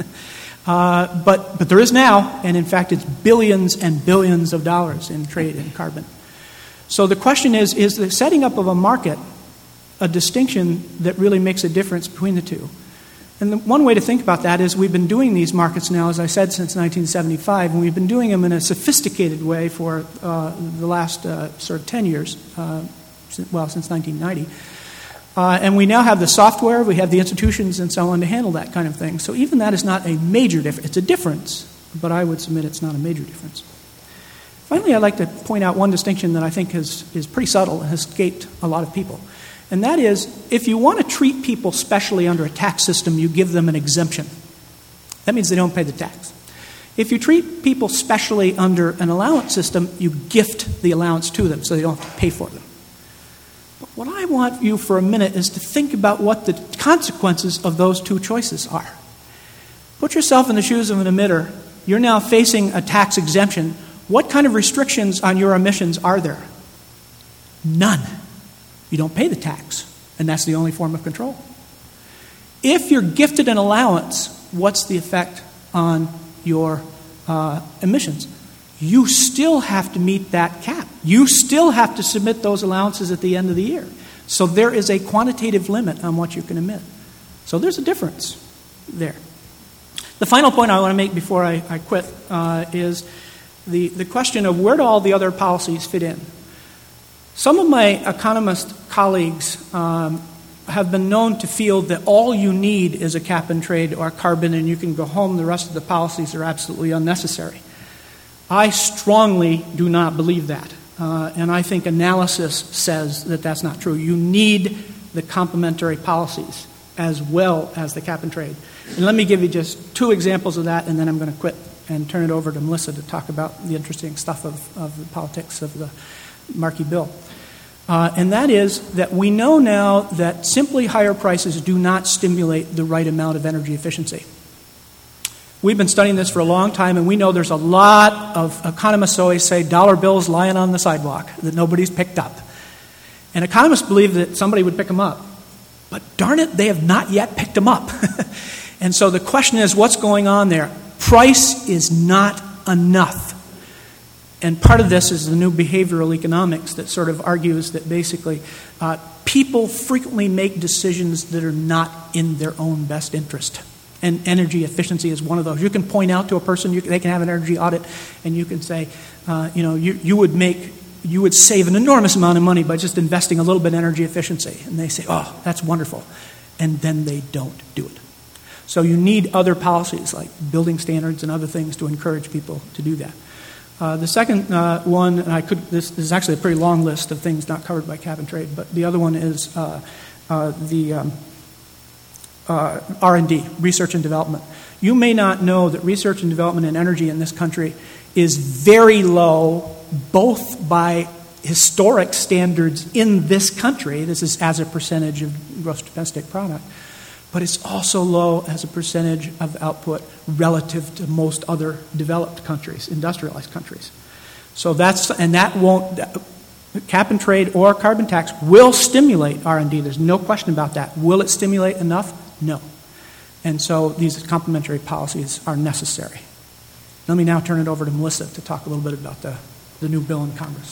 S3: But there is now, and in fact, it's billions and billions of dollars in trade in carbon. So the question is the setting up of a market a distinction that really makes a difference between the two? And the one way to think about that is we've been doing these markets now, as I said, since 1975, and we've been doing them in a sophisticated way for the last sort of 10 years, since 1990. And we now have the software, we have the institutions and so on to handle that kind of thing. So even that is not a major difference. It's a difference, but I would submit it's not a major difference. Finally, I'd like to point out one distinction that I think is pretty subtle and has escaped a lot of people. And that is, if you want to treat people specially under a tax system, you give them an exemption. That means they don't pay the tax. If you treat people specially under an allowance system, you gift the allowance to them so they don't have to pay for them. But what I want you for a minute is to think about what the consequences of those two choices are. Put yourself in the shoes of an emitter. You're now facing a tax exemption. What kind of restrictions on your emissions are there? None. You don't pay the tax, and that's the only form of control. If you're gifted an allowance, what's the effect on your emissions? You still have to meet that cap. You still have to submit those allowances at the end of the year. So there is a quantitative limit on what you can emit. So there's a difference there. The final point I want to make before I quit is the question of where do all the other policies fit in? Some of my economist colleagues have been known to feel that all you need is a cap and trade or carbon and you can go home, the rest of the policies are absolutely unnecessary. I strongly do not believe that. And I think analysis says that that's not true. You need the complementary policies as well as the cap and trade. And let me give you just two examples of that, and then I'm going to quit and turn it over to Melissa to talk about the interesting stuff of the politics of the Markey bill. And that is that we know now that simply higher prices do not stimulate the right amount of energy efficiency. We've been studying this for a long time, and we know there's a lot of economists always say dollar bills lying on the sidewalk that nobody's picked up. And economists believe that somebody would pick them up. But darn it, they have not yet picked them up. And so the question is, what's going on there? Price is not enough. And part of this is the new behavioral economics that sort of argues that basically people frequently make decisions that are not in their own best interest. And energy efficiency is one of those. You can point out to a person, they can have an energy audit, and you can say, you would save an enormous amount of money by just investing a little bit in energy efficiency. And they say, oh, that's wonderful. And then they don't do it. So you need other policies like building standards and other things to encourage people to do that. The second one, and this is actually a pretty long list of things not covered by cap and trade, but the other one is the R&D, research and development. You may not know that research and development in energy in this country is very low, both by historic standards in this country. This is as a percentage of gross domestic product. But it's also low as a percentage of output relative to most other developed countries, industrialized countries. So cap and trade or carbon tax will stimulate R&D. There's no question about that. Will it stimulate enough? No. And so these complementary policies are necessary. Let me now turn it over to Melissa to talk a little bit about the new bill in Congress.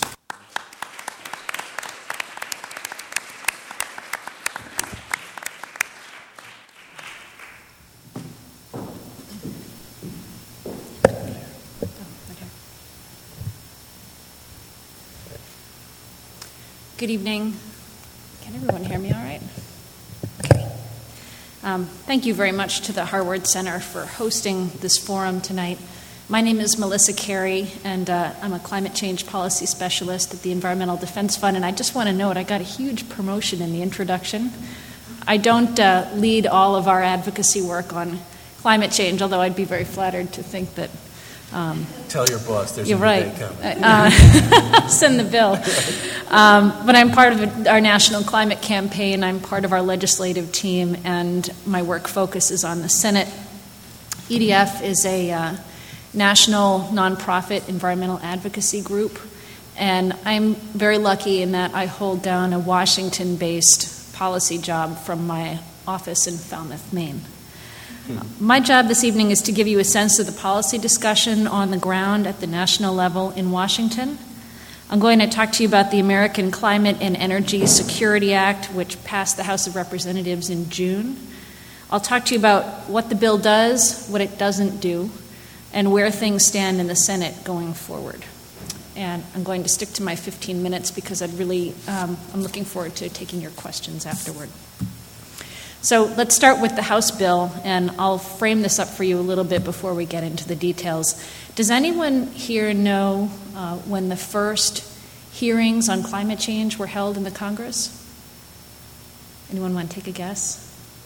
S4: Good evening. Can everyone hear me all right? Okay. Thank you very much to the Harward Center for hosting this forum tonight. My name is Melissa Carey, and I'm a climate change policy specialist at the Environmental Defense Fund, and I just want to note I got a huge promotion in the introduction. I don't lead all of our advocacy work on climate change, although I'd be very flattered to think that
S1: tell your boss there's
S4: you're
S1: a
S4: right.
S1: day coming.
S4: Send the bill. But I'm part of our national climate campaign. I'm part of our legislative team, and my work focuses on the Senate. EDF is a national nonprofit environmental advocacy group, and I'm very lucky in that I hold down a Washington-based policy job from my office in Falmouth, Maine. My job this evening is to give you a sense of the policy discussion on the ground at the national level in Washington. I'm going to talk to you about the American Climate and Energy Security Act, which passed the House of Representatives in June. I'll talk to you about what the bill does, what it doesn't do, and where things stand in the Senate going forward. And I'm going to stick to my 15 minutes because I'm looking forward to taking your questions afterward. So let's start with the House bill, and I'll frame this up for you a little bit before we get into the details. Does anyone here know when the first hearings on climate change were held in the Congress? Anyone want to take a guess?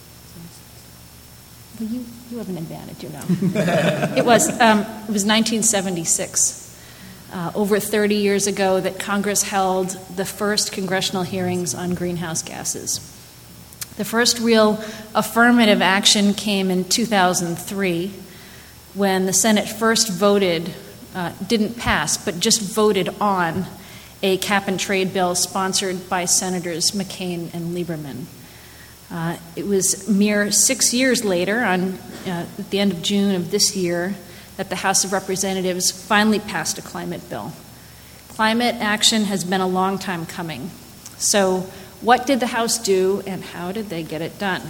S4: Well, you have an advantage, you know. It was 1976. Over 30 years ago that Congress held the first congressional hearings on greenhouse gases. The first real affirmative action came in 2003 when the Senate first voted, didn't pass, but just voted on a cap-and-trade bill sponsored by Senators McCain and Lieberman. It was mere 6 years later, at the end of June of this year, that the House of Representatives finally passed a climate bill. Climate action has been a long time coming. So what did the House do, and how did they get it done?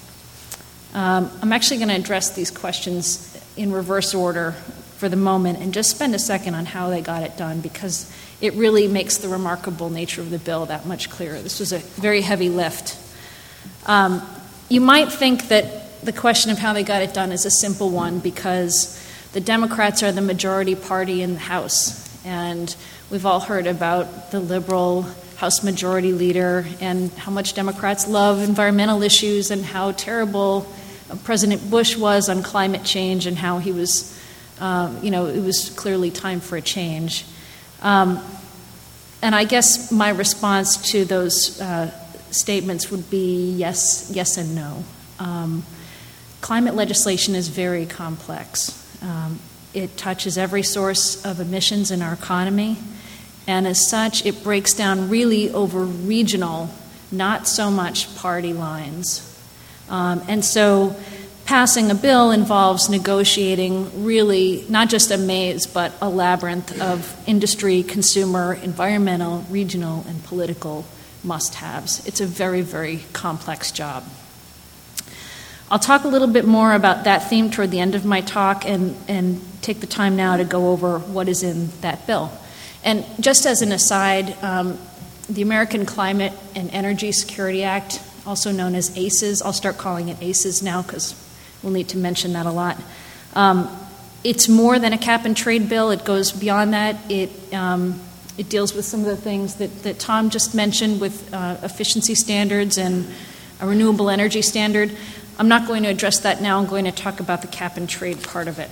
S4: I'm actually going to address these questions in reverse order for the moment and just spend a second on how they got it done, because it really makes the remarkable nature of the bill that much clearer. This was a very heavy lift. You might think that the question of how they got it done is a simple one because the Democrats are the majority party in the House, and we've all heard about the liberal House Majority Leader and how much Democrats love environmental issues and how terrible President Bush was on climate change and how he was, it was clearly time for a change. And I guess my response to those statements would be yes and no. Climate legislation is very complex. It touches every source of emissions in our economy, and as such, it breaks down really over regional, not so much party lines. And so passing a bill involves negotiating really not just a maze, but a labyrinth of industry, consumer, environmental, regional, and political must-haves. It's a very, very complex job. I'll talk a little bit more about that theme toward the end of my talk and take the time now to go over what is in that bill. And just as an aside, the American Climate and Energy Security Act, also known as ACES, I'll start calling it ACES now because we'll need to mention that a lot. It's more than a cap-and-trade bill. It goes beyond that. It deals with some of the things that Tom just mentioned with efficiency standards and a renewable energy standard. I'm not going to address that now. I'm going to talk about the cap-and-trade part of it.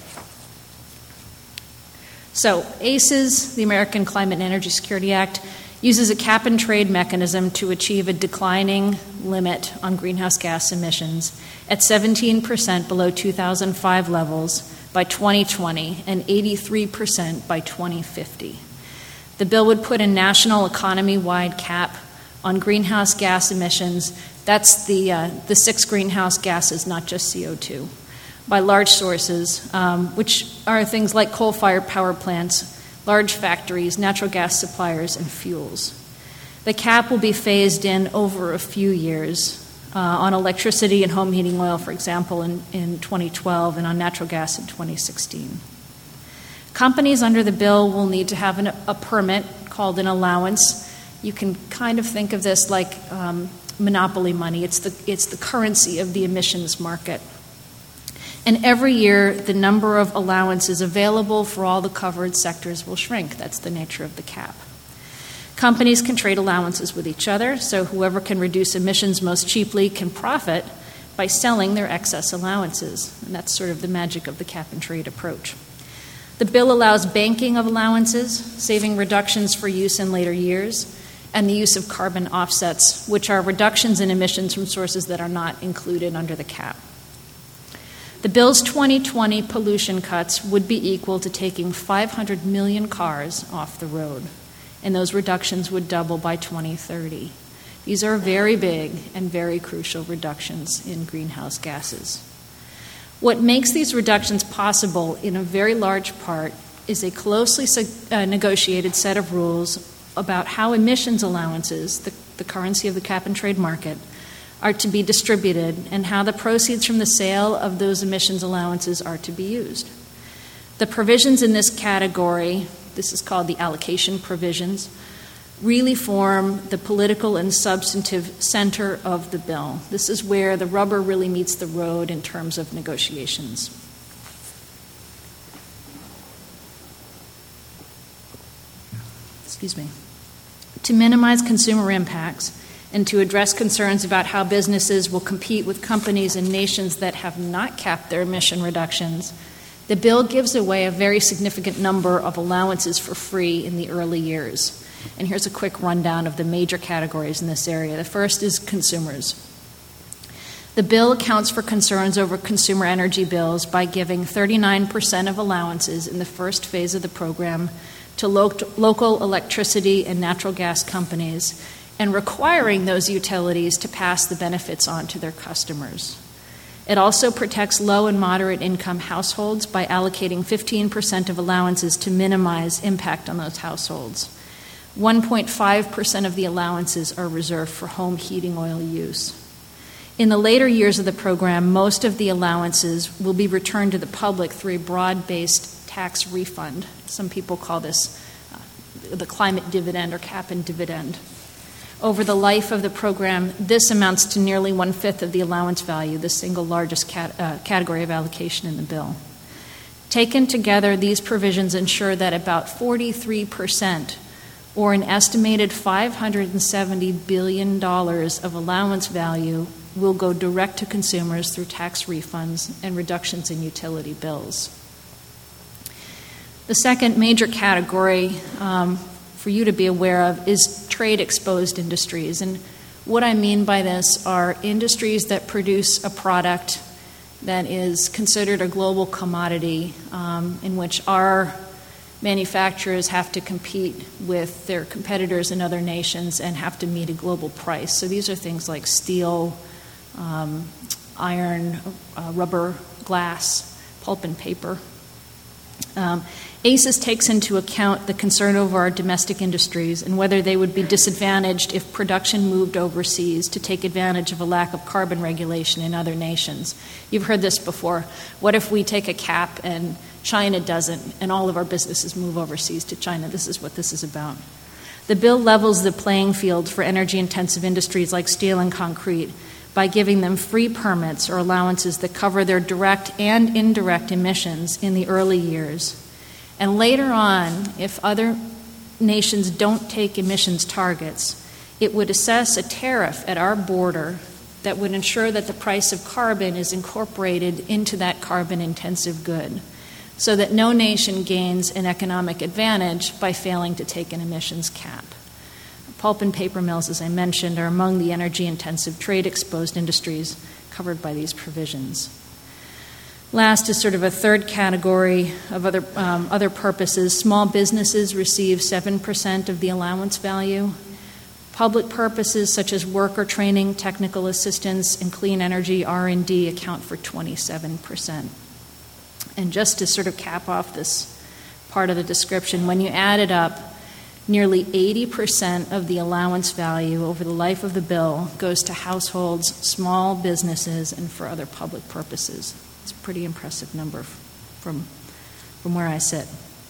S4: So ACES, the American Climate and Energy Security Act, uses a cap-and-trade mechanism to achieve a declining limit on greenhouse gas emissions at 17% below 2005 levels by 2020 and 83% by 2050. The bill would put a national economy-wide cap on greenhouse gas emissions. That's the 6 greenhouse gases, not just CO2, by large sources, which are things like coal-fired power plants, large factories, natural gas suppliers, and fuels. The cap will be phased in over a few years on electricity and home heating oil, for example, in 2012, and on natural gas in 2016. Companies under the bill will need to have a permit called an allowance. You can kind of think of this like monopoly money. It's the currency of the emissions market. And every year, the number of allowances available for all the covered sectors will shrink. That's the nature of the cap. Companies can trade allowances with each other, so whoever can reduce emissions most cheaply can profit by selling their excess allowances. And that's sort of the magic of the cap-and-trade approach. The bill allows banking of allowances, saving reductions for use in later years, and the use of carbon offsets, which are reductions in emissions from sources that are not included under the cap. The bill's 2020 pollution cuts would be equal to taking 500 million cars off the road, and those reductions would double by 2030. These are very big and very crucial reductions in greenhouse gases. What makes these reductions possible in a very large part is a closely negotiated set of rules about how emissions allowances, the currency of the cap-and-trade market, are to be distributed and how the proceeds from the sale of those emissions allowances are to be used. The provisions in this category, this is called the allocation provisions, really form the political and substantive center of the bill. This is where the rubber really meets the road in terms of negotiations. Excuse me. To minimize consumer impacts and to address concerns about how businesses will compete with companies in nations that have not capped their emission reductions, the bill gives away a very significant number of allowances for free in the early years. And here's a quick rundown of the major categories in this area. The first is consumers. The bill accounts for concerns over consumer energy bills by giving 39% of allowances in the first phase of the program to local electricity and natural gas companies and requiring those utilities to pass the benefits on to their customers. It also protects low and moderate income households by allocating 15% of allowances to minimize impact on those households. 1.5% of the allowances are reserved for home heating oil use. In the later years of the program, most of the allowances will be returned to the public through a broad-based tax refund. Some people call this the climate dividend or cap and dividend. Over the life of the program, this amounts to nearly 1/5 of the allowance value, the single largest category of allocation in the bill. Taken together, these provisions ensure that about 43%, or an estimated $570 billion of allowance value, will go direct to consumers through tax refunds and reductions in utility bills. The second major category for you to be aware of is trade-exposed industries. And what I mean by this are industries that produce a product that is considered a global commodity in which our manufacturers have to compete with their competitors in other nations and have to meet a global price. So these are things like steel, iron, rubber, glass, pulp and paper. ACES takes into account the concern over our domestic industries and whether they would be disadvantaged if production moved overseas to take advantage of a lack of carbon regulation in other nations. You've heard this before. What if we take a cap and China doesn't, and all of our businesses move overseas to China? This is what this is about. The bill levels the playing field for energy-intensive industries like steel and concrete by giving them free permits or allowances that cover their direct and indirect emissions in the early years. And later on, if other nations don't take emissions targets, it would assess a tariff at our border that would ensure that the price of carbon is incorporated into that carbon-intensive good, so that no nation gains an economic advantage by failing to take an emissions cap. Pulp and paper mills, as I mentioned, are among the energy-intensive trade-exposed industries covered by these provisions. Last is sort of a third category of other purposes. Small businesses receive 7% of the allowance value. Public purposes such as worker training, technical assistance, and clean energy R&D account for 27%. And just to sort of cap off this part of the description, when you add it up, nearly 80% of the allowance value over the life of the bill goes to households, small businesses, and for other public purposes. It's a pretty impressive number from where I sit.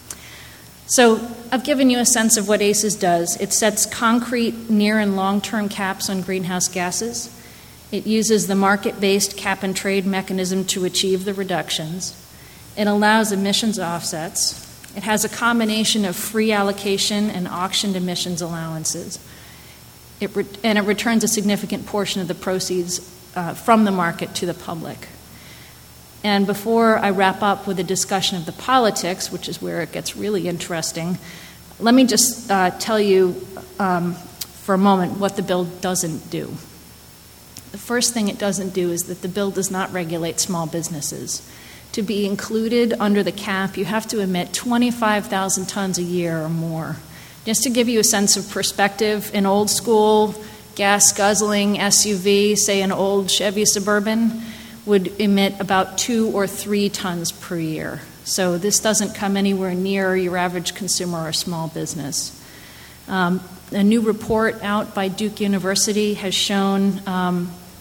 S4: So I've given you a sense of what ACES does. It sets concrete near and long-term caps on greenhouse gases. It uses the market-based cap-and-trade mechanism to achieve the reductions. It allows emissions offsets. It has a combination of free allocation and auctioned emissions allowances. It returns a significant portion of the proceeds from the market to the public. And before I wrap up with a discussion of the politics, which is where it gets really interesting, let me just tell you for a moment what the bill doesn't do. The first thing it doesn't do is that the bill does not regulate small businesses. To be included under the cap, you have to emit 25,000 tons a year or more. Just to give you a sense of perspective, an old school gas-guzzling SUV, say an old Chevy Suburban, would emit about 2 or 3 tons per year. So this doesn't come anywhere near your average consumer or small business. A new report out by Duke University has shown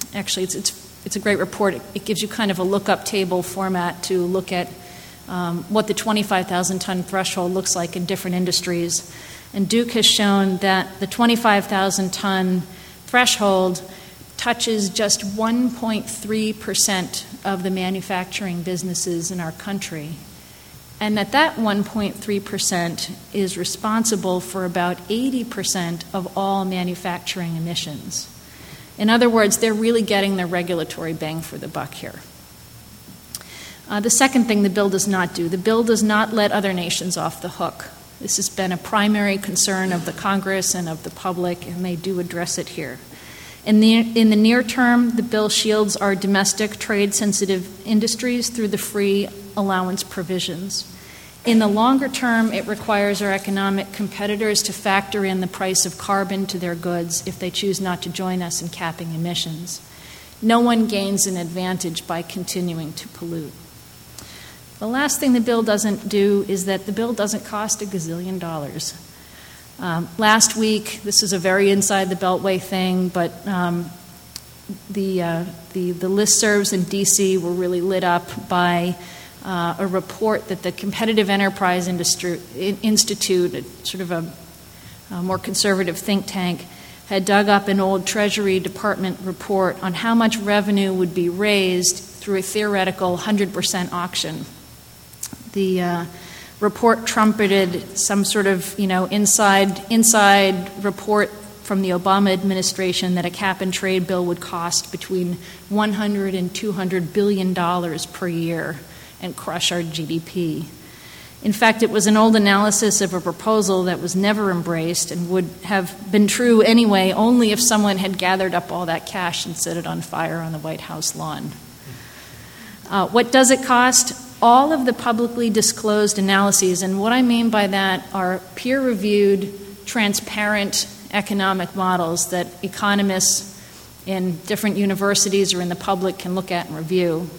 S4: Actually, it's a great report. It gives you kind of a lookup table format to look at what the 25,000-ton threshold looks like in different industries. And Duke has shown that the 25,000-ton threshold touches just 1.3% of the manufacturing businesses in our country. And that 1.3% is responsible for about 80% of all manufacturing emissions. In other words, they're really getting their regulatory bang for the buck here. The second thing the bill does not do, the bill does not let other nations off the hook. This has been a primary concern of the Congress and of the public, and they do address it here. In the near term, the bill shields our domestic trade-sensitive industries through the free allowance provisions. In the longer term, it requires our economic competitors to factor in the price of carbon to their goods if they choose not to join us in capping emissions. No one gains an advantage by continuing to pollute. The last thing the bill doesn't do is that the bill doesn't cost $1 gazillion. Last week, this is a very inside the Beltway thing, but the listservs in D.C. were really lit up by a report that the Competitive Enterprise Institute, sort of a more conservative think tank, had dug up an old Treasury Department report on how much revenue would be raised through a theoretical 100% auction. The report trumpeted some sort of, inside report from the Obama administration that a cap-and-trade bill would cost between $100 and $200 billion per year and crush our GDP. In fact, it was an old analysis of a proposal that was never embraced and would have been true anyway only if someone had gathered up all that cash and set it on fire on the White House lawn. What does it cost? All of the publicly disclosed analyses, and what I mean by that are peer-reviewed, transparent economic models that economists in different universities or in the public can look at and review.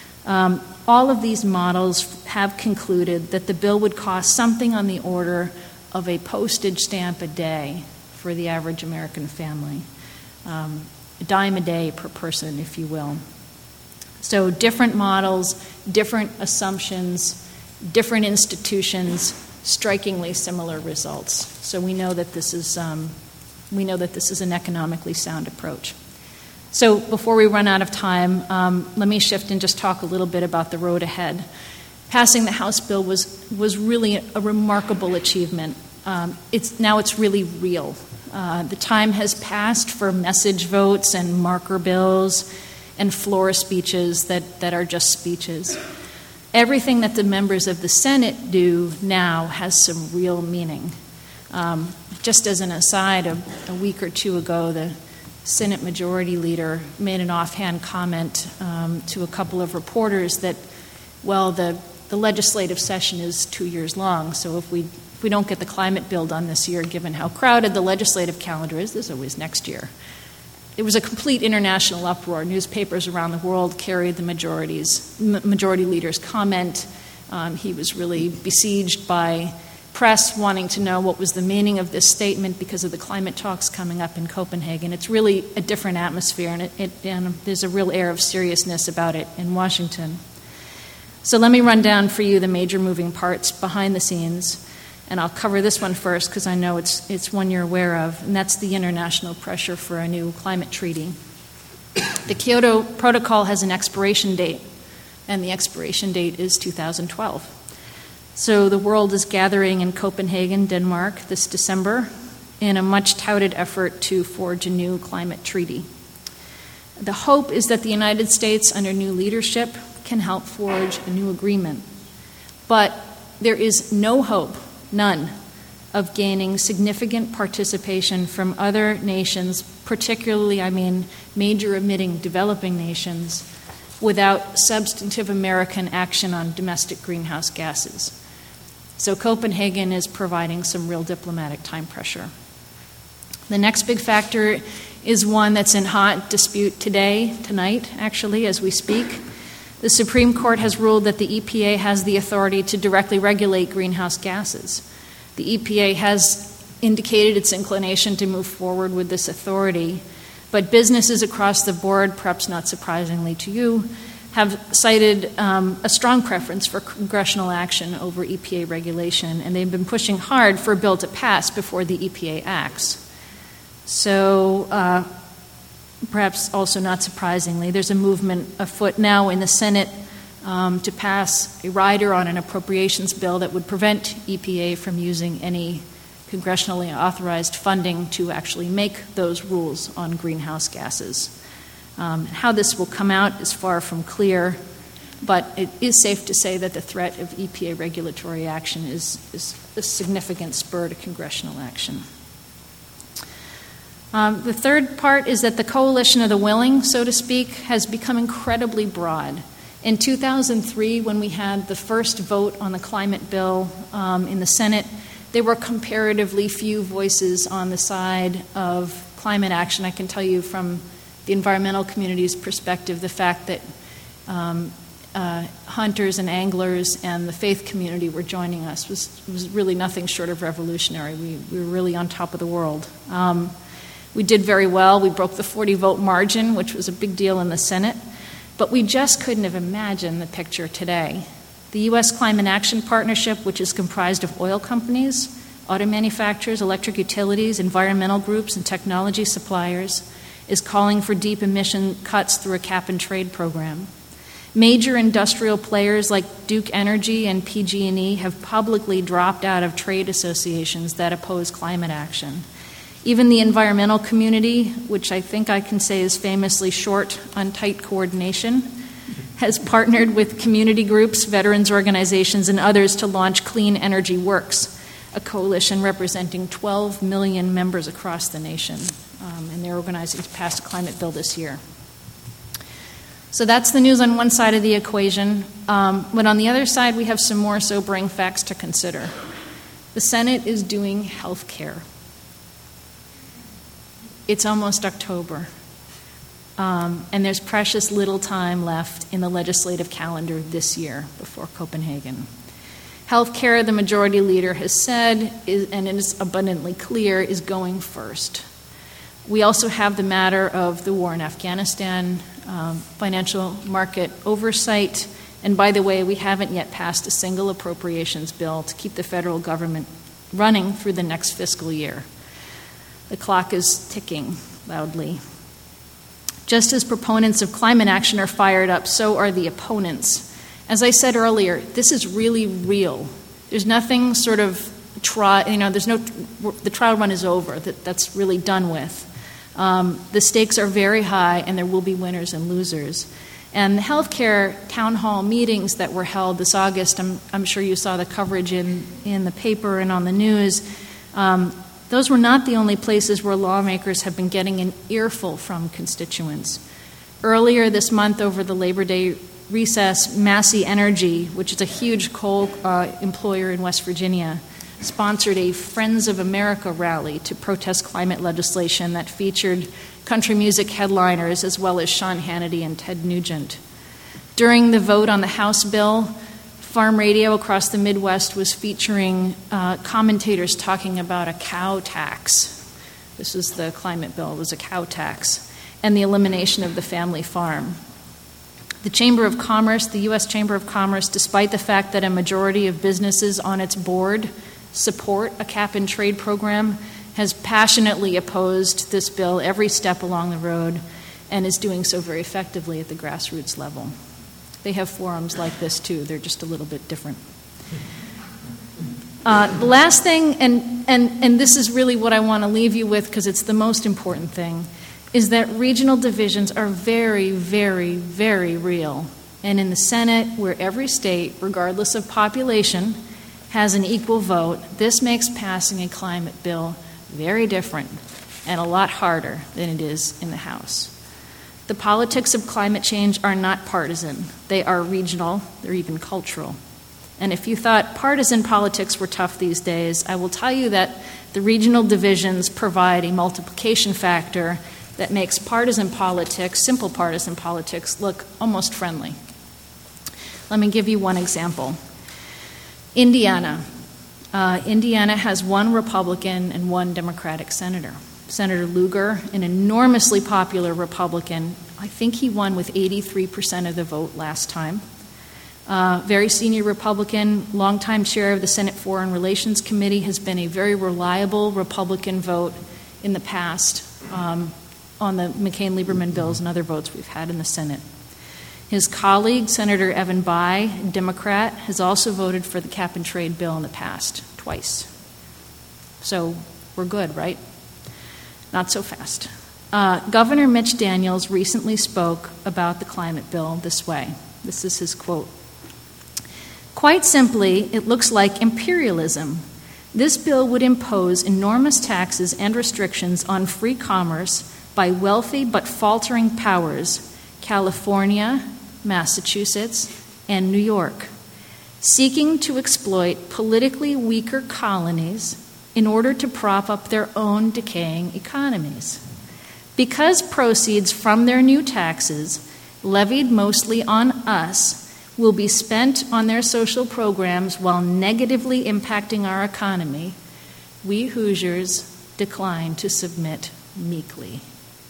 S4: All of these models have concluded that the bill would cost something on the order of a postage stamp a day for the average American family, a dime a day per person, if you will. So different models, different assumptions, different institutions, strikingly similar results. So we know that this is an economically sound approach. So before we run out of time, let me shift and just talk a little bit about the road ahead. Passing the House bill was really a remarkable achievement. It's really real. The time has passed for message votes and marker bills and floor speeches that are just speeches. Everything that the members of the Senate do now has some real meaning. Just as an aside, a week or two ago, the Senate Majority Leader made an offhand comment to a couple of reporters that, well, the legislative session is 2 years long, so if we don't get the climate bill done this year, given how crowded the legislative calendar is, there's always next year. It was a complete international uproar. Newspapers around the world carried the Majority Leader's comment. He was really besieged by press wanting to know what was the meaning of this statement because of the climate talks coming up in Copenhagen. It's really a different atmosphere, and there's a real air of seriousness about it in Washington. So let me run down for you the major moving parts behind the scenes. And I'll cover this one first because I know it's one you're aware of, and that's the international pressure for a new climate treaty. The Kyoto Protocol has an expiration date, and the expiration date is 2012. So the world is gathering in Copenhagen, Denmark, this December in a much-touted effort to forge a new climate treaty. The hope is that the United States, under new leadership, can help forge a new agreement. But there is no hope, none, of gaining significant participation from other nations, particularly, major emitting developing nations, without substantive American action on domestic greenhouse gases. So Copenhagen is providing some real diplomatic time pressure. The next big factor is one that's in hot dispute tonight, actually, as we speak. The Supreme Court has ruled that the EPA has the authority to directly regulate greenhouse gases. The EPA has indicated its inclination to move forward with this authority, But businesses across the board, perhaps not surprisingly to you, have cited a strong preference for congressional action over EPA regulation, and they've been pushing hard for a bill to pass before the EPA acts. So perhaps also not surprisingly, there's a movement afoot now in the Senate to pass a rider on an appropriations bill that would prevent EPA from using any congressionally authorized funding to actually make those rules on greenhouse gases. How this will come out is far from clear, but it is safe to say that the threat of EPA regulatory action is a significant spur to congressional action. The third part is that the coalition of the willing, so to speak, has become incredibly broad. In 2003, when we had the first vote on the climate bill in the Senate, there were comparatively few voices on the side of climate action. I can tell you from the environmental community's perspective, the fact that hunters and anglers and the faith community were joining us was really nothing short of revolutionary. We were really on top of the world. We did very well. We broke the 40-vote margin, which was a big deal in the Senate, but we just couldn't have imagined the picture today. The U.S. Climate Action Partnership, which is comprised of oil companies, auto manufacturers, electric utilities, environmental groups, and technology suppliers, is calling for deep emission cuts through a cap-and-trade program. Major industrial players like Duke Energy and PG&E have publicly dropped out of trade associations that oppose climate action. Even the environmental community, which I think I can say is famously short on tight coordination, has partnered with community groups, veterans organizations, and others to launch Clean Energy Works, a coalition representing 12 million members across the nation. And they're organizing to pass a climate bill this year. So that's the news on one side of the equation. But on the other side, we have some more sobering facts to consider. The Senate is doing health care. It's almost October. And there's precious little time left in the legislative calendar this year before Copenhagen. Healthcare, the majority leader has said, and it is abundantly clear, is going first. We also have the matter of the war in Afghanistan, financial market oversight, and by the way, we haven't yet passed a single appropriations bill to keep the federal government running through the next fiscal year. The clock is ticking loudly. Just as proponents of climate action are fired up, so are the opponents. As I said earlier, this is really real. There's nothing sort of the trial run is over. That's really done with. The stakes are very high, and there will be winners and losers. And the healthcare town hall meetings that were held this August, I'm sure you saw the coverage in the paper and on the news. Those were not the only places where lawmakers have been getting an earful from constituents. Earlier this month, over the Labor Day recess, Massey Energy, which is a huge coal employer in West Virginia, sponsored a Friends of America rally to protest climate legislation that featured country music headliners as well as Sean Hannity and Ted Nugent. During the vote on the House bill, farm radio across the Midwest was featuring commentators talking about a cow tax. This was the climate bill, it was a cow tax, and the elimination of the family farm. The Chamber of Commerce, the U.S. Chamber of Commerce, despite the fact that a majority of businesses on its board support a cap-and-trade program, has passionately opposed this bill every step along the road and is doing so very effectively at the grassroots level. They have forums like this, too. They're just a little bit different. The last thing, and this is really what I want to leave you with because it's the most important thing, is that regional divisions are very, very, very real. And in the Senate, where every state, regardless of population, has an equal vote, this makes passing a climate bill very different and a lot harder than it is in the House. The politics of climate change are not partisan. They are regional, they're even cultural. And if you thought partisan politics were tough these days, I will tell you that the regional divisions provide a multiplication factor that makes partisan politics, simple partisan politics, look almost friendly. Let me give you one example. Indiana. Indiana has one Republican and one Democratic senator. Senator Lugar, an enormously popular Republican. I think he won with 83% of the vote last time. Very senior Republican, longtime chair of the Senate Foreign Relations Committee, has been a very reliable Republican vote in the past on the McCain-Lieberman bills and other votes we've had in the Senate. His colleague, Senator Evan Bayh, a Democrat, has also voted for the cap-and-trade bill in the past, twice. So we're good, right? Not so fast. Governor Mitch Daniels recently spoke about the climate bill this way. This is his quote. "Quite simply, it looks like imperialism. This bill would impose enormous taxes and restrictions on free commerce by wealthy but faltering powers, California, Massachusetts, and New York, seeking to exploit politically weaker colonies in order to prop up their own decaying economies. Because proceeds from their new taxes, levied mostly on us, will be spent on their social programs while negatively impacting our economy, we Hoosiers decline to submit meekly."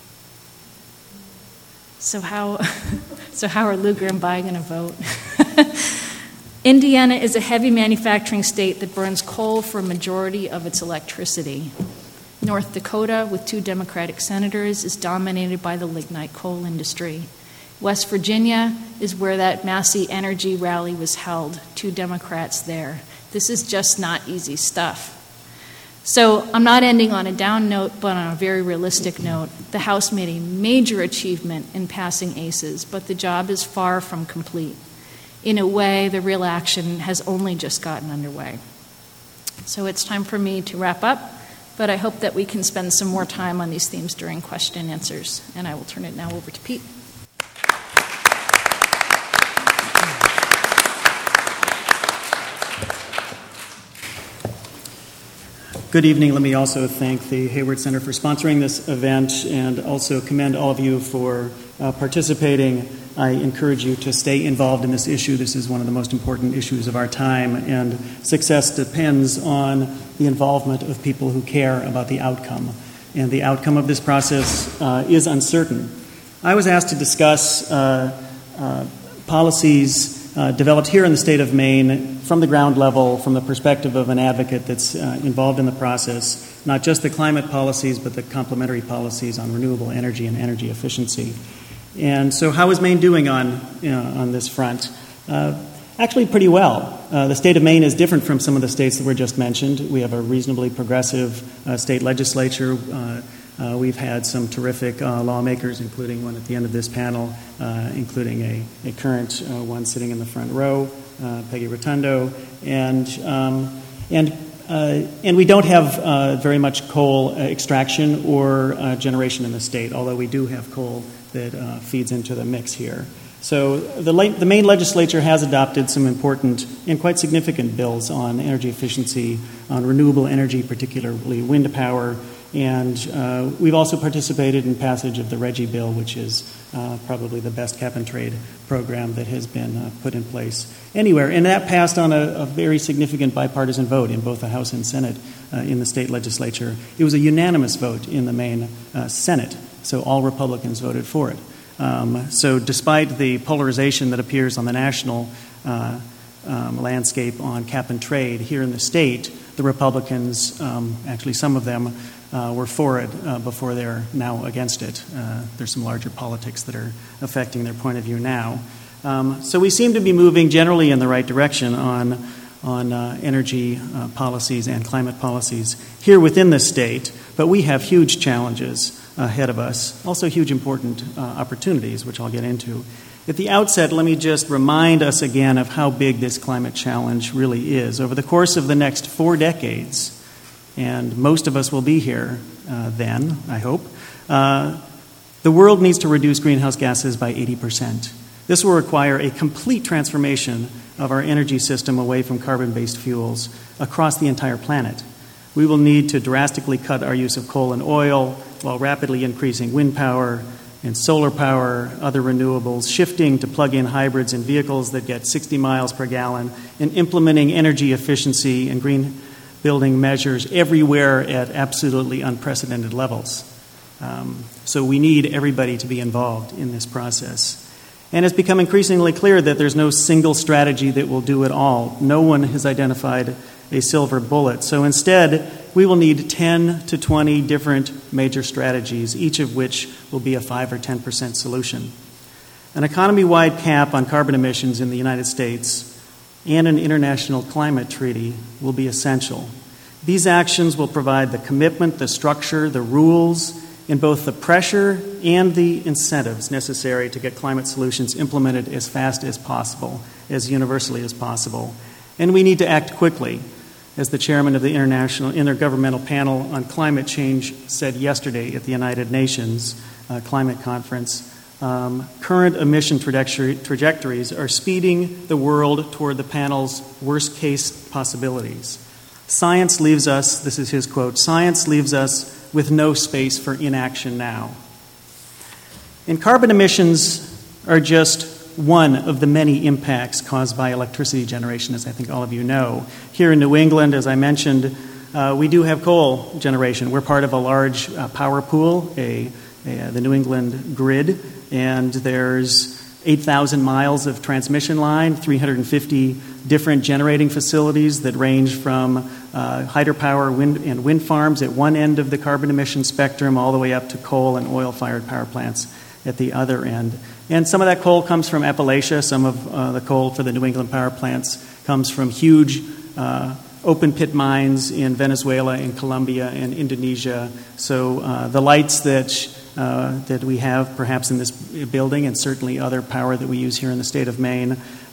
S4: So how are Lugar and Bayh going to vote? Indiana is a heavy manufacturing state that burns coal for a majority of its electricity. North Dakota, with 2 Democratic senators, is dominated by the lignite coal industry. West Virginia is where that Massey Energy rally was held, 2 Democrats there. This is just not easy stuff. So I'm not ending on a down note, but on a very realistic note. The House made a major achievement in passing ACEs, but the job is far from complete. In a way, the real action has only just gotten underway. So it's time for me to wrap up, but I hope that we can spend some more time on these themes during question and answers, and I will turn it now over to Pete.
S5: Good evening. Let me also thank the Hayward Center for sponsoring this event and also commend all of you for participating. I encourage you to stay involved in this issue. This is one of the most important issues of our time, and success depends on the involvement of people who care about the outcome. And the outcome of this process is uncertain. I was asked to discuss policies developed here in the state of Maine from the ground level, from the perspective of an advocate that's involved in the process, not just the climate policies, but the complementary policies on renewable energy and energy efficiency. And so how is Maine doing on this front? Actually pretty well. The state of Maine is different from some of the states that were just mentioned. We have a reasonably progressive state legislature. We've had some terrific lawmakers, including one at the end of this panel, including a current one sitting in the front row, Peggy Rotundo, and we don't have very much coal extraction or generation in the state, although we do have coal that feeds into the mix here. So the Maine legislature has adopted some important and quite significant bills on energy efficiency, on renewable energy, particularly wind power, and we've also participated in passage of the RGGI bill, which is probably the best cap-and-trade program that has been put in place anywhere. And that passed on a very significant bipartisan vote in both the House and Senate in the state legislature. It was a unanimous vote in the Maine Senate, so all Republicans voted for it. So despite the polarization that appears on the national landscape on cap-and-trade here in the state, the Republicans, actually some of them, were for it before they're now against it. There's some larger politics that are affecting their point of view now. So we seem to be moving generally in the right direction on energy policies and climate policies here within the state, but we have huge challenges ahead of us, also huge important opportunities, which I'll get into. At the outset, let me just remind us again of how big this climate challenge really is. Over the course of the next 4 decades, and most of us will be here then, I hope, the world needs to reduce greenhouse gases by 80%. This will require a complete transformation of our energy system away from carbon-based fuels across the entire planet. We will need to drastically cut our use of coal and oil while rapidly increasing wind power and solar power, other renewables, shifting to plug-in hybrids in vehicles that get 60 miles per gallon, and implementing energy efficiency and green building measures everywhere at absolutely unprecedented levels. So we need everybody to be involved in this process. And it's become increasingly clear that there's no single strategy that will do it all. No one has identified a silver bullet. So instead, we will need 10 to 20 different major strategies, each of which will be a 5 or 10% solution. An economy-wide cap on carbon emissions in the United States and an international climate treaty will be essential. These actions will provide the commitment, the structure, the rules, and both the pressure and the incentives necessary to get climate solutions implemented as fast as possible, as universally as possible. And we need to act quickly. As the chairman of the International Intergovernmental Panel on Climate Change said yesterday at the United Nations Climate Conference, current emission trajectories are speeding the world toward the panel's worst-case possibilities. Science leaves us, this is his quote, "Science leaves us with no space for inaction now." And carbon emissions are just one of the many impacts caused by electricity generation, as I think all of you know. Here in New England, as I mentioned, we do have coal generation. We're part of a large power pool, the New England grid, and there's 8,000 miles of transmission line, 350 different generating facilities that range from hydropower wind farms at one end of the carbon emission spectrum all the way up to coal and oil-fired power plants at the other end. And some of that coal comes from Appalachia. Some of the coal for the New England power plants comes from huge open pit mines in Venezuela and Colombia and Indonesia. So the lights that we have perhaps in this building, and certainly other power that we use here in the state of Maine,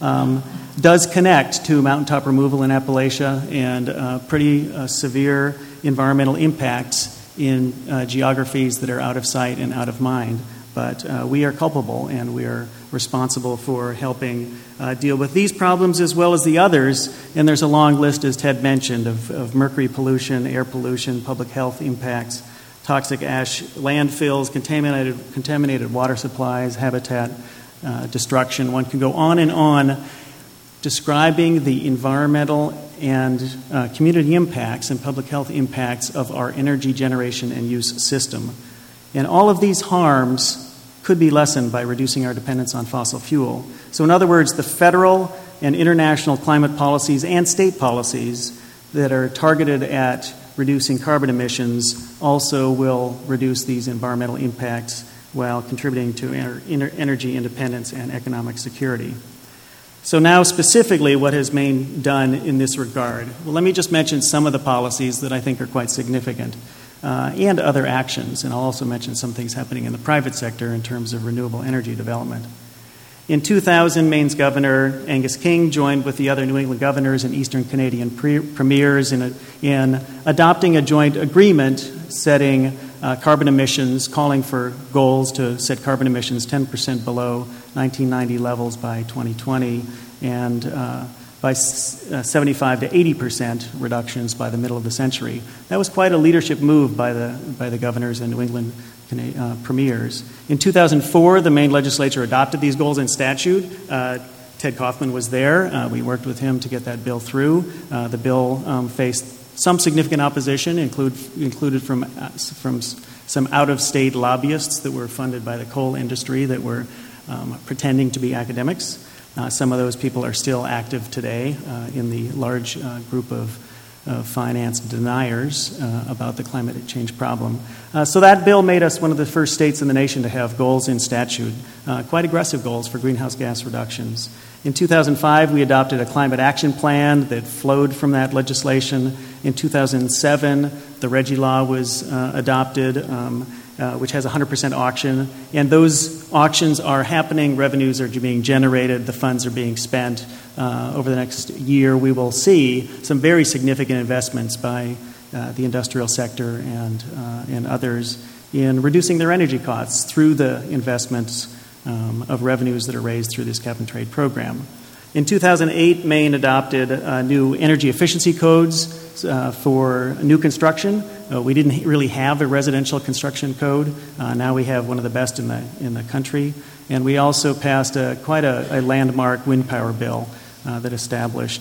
S5: does connect to mountaintop removal in Appalachia and pretty severe environmental impacts in geographies that are out of sight and out of mind. But we are culpable, and we are responsible for helping deal with these problems as well as the others. And there's a long list, as Ted mentioned, of mercury pollution, air pollution, public health impacts, toxic ash, landfills, contaminated water supplies, habitat destruction. One can go on and on describing the environmental and community impacts and public health impacts of our energy generation and use system. And all of these harms could be lessened by reducing our dependence on fossil fuel. So in other words, the federal and international climate policies and state policies that are targeted at reducing carbon emissions also will reduce these environmental impacts while contributing to energy independence and economic security. So now specifically, what has Maine done in this regard? Well, let me just mention some of the policies that I think are quite significant. And other actions, and I'll also mention some things happening in the private sector in terms of renewable energy development. In 2000, Maine's Governor Angus King joined with the other New England governors and Eastern Canadian premiers in adopting a joint agreement setting carbon emissions, calling for goals to set carbon emissions 10% below 1990 levels by 2020, and by 75 to 80% reductions by the middle of the century. That was quite a leadership move by the governors and New England premiers. In 2004, the Maine legislature adopted these goals in statute. Ted Kaufman was there. We worked with him to get that bill through. The bill faced some significant opposition, included from some out-of-state lobbyists that were funded by the coal industry that were pretending to be academics. Some of those people are still active today in the large group of finance deniers about the climate change problem. So that bill made us one of the first states in the nation to have goals in statute, quite aggressive goals for greenhouse gas reductions. In 2005, we adopted a climate action plan that flowed from that legislation. In 2007, the RGGI law was adopted, which has a 100% auction, and those auctions are happening, revenues are being generated, the funds are being spent. Over the next year, we will see some very significant investments by the industrial sector and others in reducing their energy costs through the investments of revenues that are raised through this cap-and-trade program. In 2008, Maine adopted new energy efficiency codes for new construction. We didn't really have a residential construction code. Now we have one of the best in the country. And we also passed quite a landmark wind power bill that established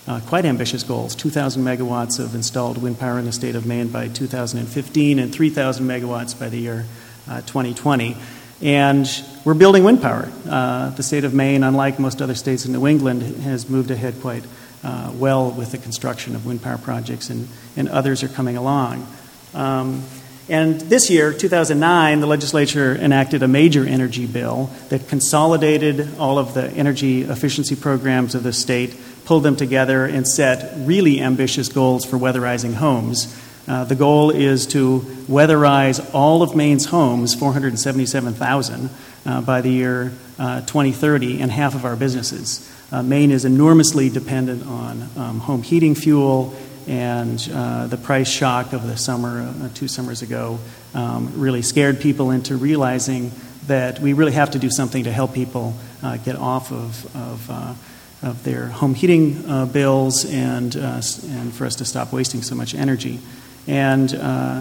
S5: quite ambitious goals, 2,000 megawatts of installed wind power in the state of Maine by 2015 and 3,000 megawatts by the year 2020. And we're building wind power. The state of Maine, unlike most other states in New England, has moved ahead quite well with the construction of wind power projects, and others are coming along. And this year, 2009, the legislature enacted a major energy bill that consolidated all of the energy efficiency programs of the state, pulled them together, and set really ambitious goals for weatherizing homes. The goal is to weatherize all of Maine's homes, 477,000, by the year 2030, and half of our businesses. Maine is enormously dependent on home heating fuel, and the price shock of the summer, 2 summers ago, really scared people into realizing that we really have to do something to help people get off of their home heating bills, and for us to stop wasting so much energy. And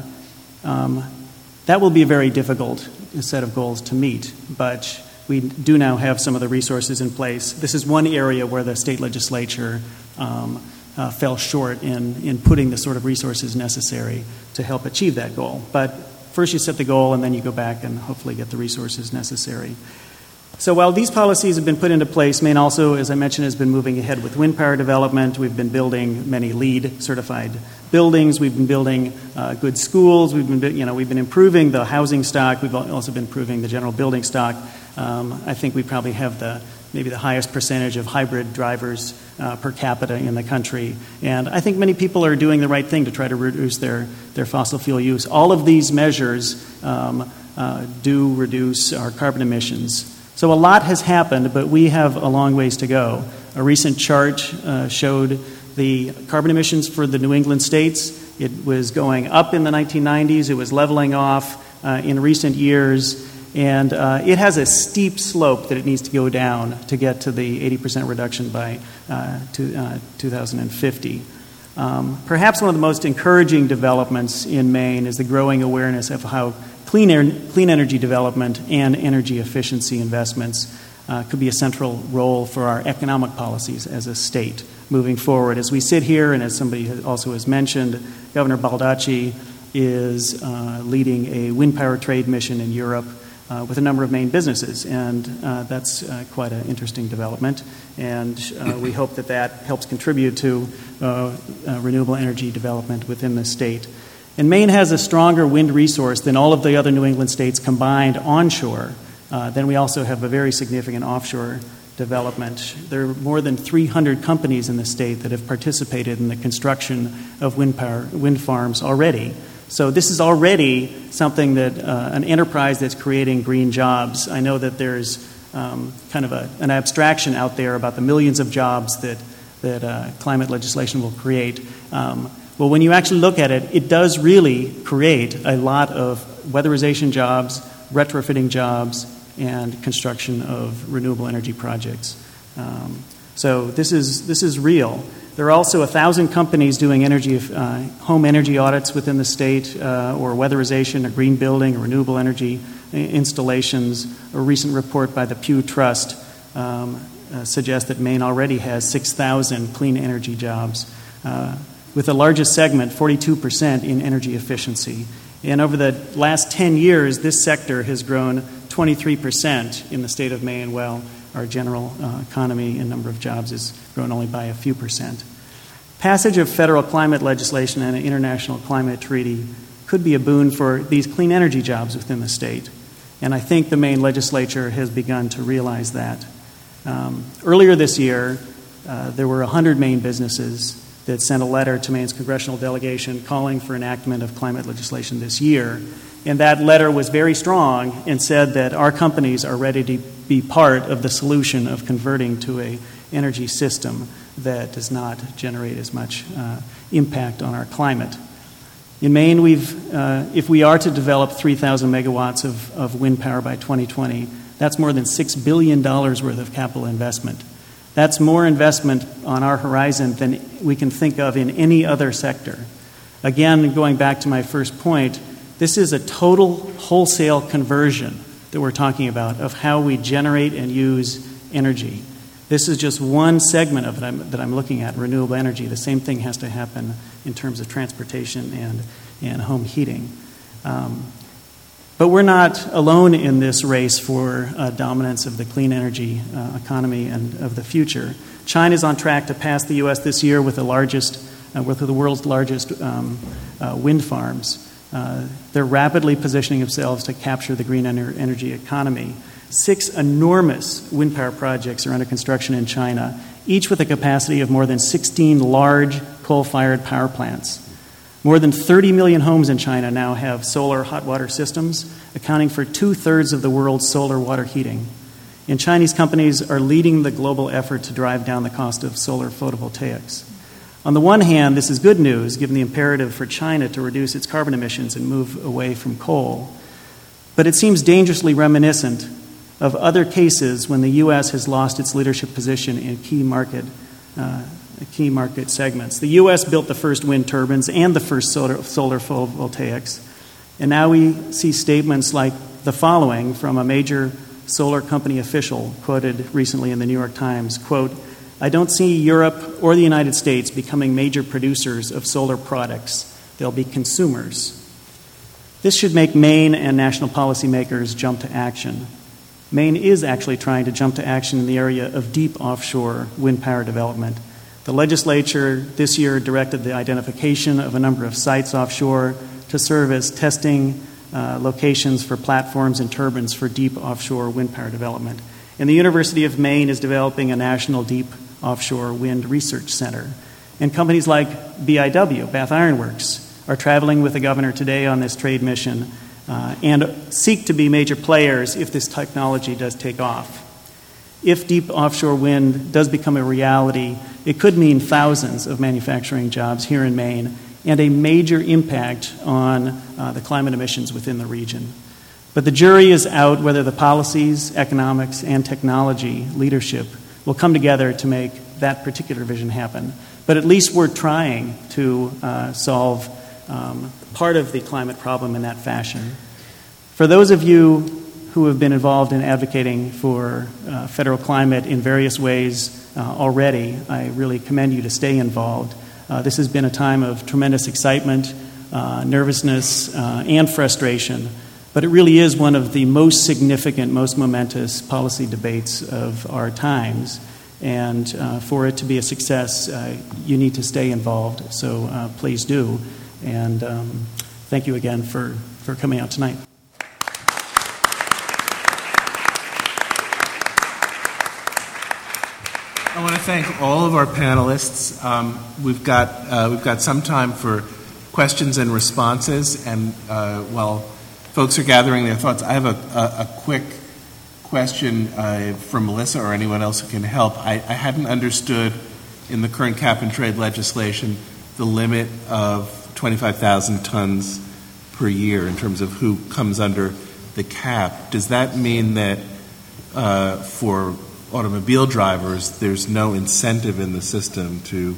S5: that will be a very difficult set of goals to meet, but we do now have some of the resources in place. This is one area where the state legislature fell short in putting the sort of resources necessary to help achieve that goal. But first you set the goal, and then you go back and hopefully get the resources necessary. So while these policies have been put into place, Maine also, as I mentioned, has been moving ahead with wind power development. We've been building many LEED certified buildings. We've been building good schools. We've been improving the housing stock. We've also been improving the general building stock. I think we probably have maybe the highest percentage of hybrid drivers per capita in the country. And I think many people are doing the right thing to try to reduce their fossil fuel use. All of these measures do reduce our carbon emissions. So a lot has happened, but we have a long ways to go. A recent chart showed the carbon emissions for the New England states. It was going up in the 1990s. It was leveling off in recent years. And it has a steep slope that it needs to go down to get to the 80% reduction by 2050. Perhaps one of the most encouraging developments in Maine is the growing awareness of how clean energy development and energy efficiency investments could be a central role for our economic policies as a state moving forward. As we sit here, and as somebody also has mentioned, Governor Baldacci is leading a wind power trade mission in Europe with a number of Maine businesses, and that's quite an interesting development. And we hope that helps contribute to renewable energy development within the state. And Maine has a stronger wind resource than all of the other New England states combined onshore. Then we also have a very significant offshore development. There are more than 300 companies in the state that have participated in the construction of wind farms already. So this is already something that an enterprise that's creating green jobs. I know that there's kind of an abstraction out there about the millions of jobs that climate legislation will create. Well, when you actually look at it, it does really create a lot of weatherization jobs, retrofitting jobs, and construction of renewable energy projects. So this is real. There are also 1,000 companies doing home energy audits within the state, or weatherization, or green building, or renewable energy installations. A recent report by the Pew Trust suggests that Maine already has 6,000 clean energy jobs, with the largest segment, 42%, in energy efficiency. And over the last 10 years, this sector has grown 23% in the state of Maine, while our general economy and number of jobs has grown only by a few percent. Passage of federal climate legislation and an international climate treaty could be a boon for these clean energy jobs within the state. And I think the Maine legislature has begun to realize that. Earlier this year, there were 100 Maine businesses that sent a letter to Maine's congressional delegation calling for enactment of climate legislation this year. And that letter was very strong and said that our companies are ready to be part of the solution of converting to an energy system that does not generate as much impact on our climate. In Maine, if we are to develop 3,000 megawatts of wind power by 2020, that's more than $6 billion worth of capital investment. That's more investment on our horizon than we can think of in any other sector. Again, going back to my first point, this is a total wholesale conversion that we're talking about of how we generate and use energy. This is just one segment of it that I'm looking at, renewable energy. The same thing has to happen in terms of transportation and home heating. But we're not alone in this race for dominance of the clean energy economy and of the future. China is on track to pass the U.S. this year with the world's largest wind farms. They're rapidly positioning themselves to capture the green energy economy. 6 enormous wind power projects are under construction in China, each with a capacity of more than 16 large coal-fired power plants. More than 30 million homes in China now have solar hot water systems, accounting for 2/3 of the world's solar water heating. And Chinese companies are leading the global effort to drive down the cost of solar photovoltaics. On the one hand, this is good news, given the imperative for China to reduce its carbon emissions and move away from coal. But it seems dangerously reminiscent of other cases when the U.S. has lost its leadership position in key market segments. The U.S. built the first wind turbines and the first solar photovoltaics, and now we see statements like the following from a major solar company official quoted recently in the New York Times, quote, "I don't see Europe or the United States becoming major producers of solar products. They'll be consumers." This should make Maine and national policymakers jump to action. Maine is actually trying to jump to action in the area of deep offshore wind power development. The legislature this year directed the identification of a number of sites offshore to serve as testing locations for platforms and turbines for deep offshore wind power development. And the University of Maine is developing a national deep offshore wind research center. And companies like BIW, Bath Iron Works, are traveling with the governor today on this trade mission and seek to be major players if this technology does take off. If deep offshore wind does become a reality, it could mean thousands of manufacturing jobs here in Maine and a major impact on the climate emissions within the region. But the jury is out whether the policies, economics, and technology leadership will come together to make that particular vision happen. But at least we're trying to solve part of the climate problem in that fashion. For those of you who have been involved in advocating for federal climate in various ways already, I really commend you to stay involved. This has been a time of tremendous excitement, nervousness, and frustration, but it really is one of the most significant, most momentous policy debates of our times. And for it to be a success, you need to stay involved, so please do. And thank you again for coming out tonight.
S1: I want to thank all of our panelists. We've got some time for questions and responses, and while folks are gathering their thoughts, I have a quick question for Melissa or anyone else who can help. I hadn't understood in the current cap-and-trade legislation the limit of 25,000 tons per year in terms of who comes under the cap. Does that mean that for automobile drivers there's no incentive in the system to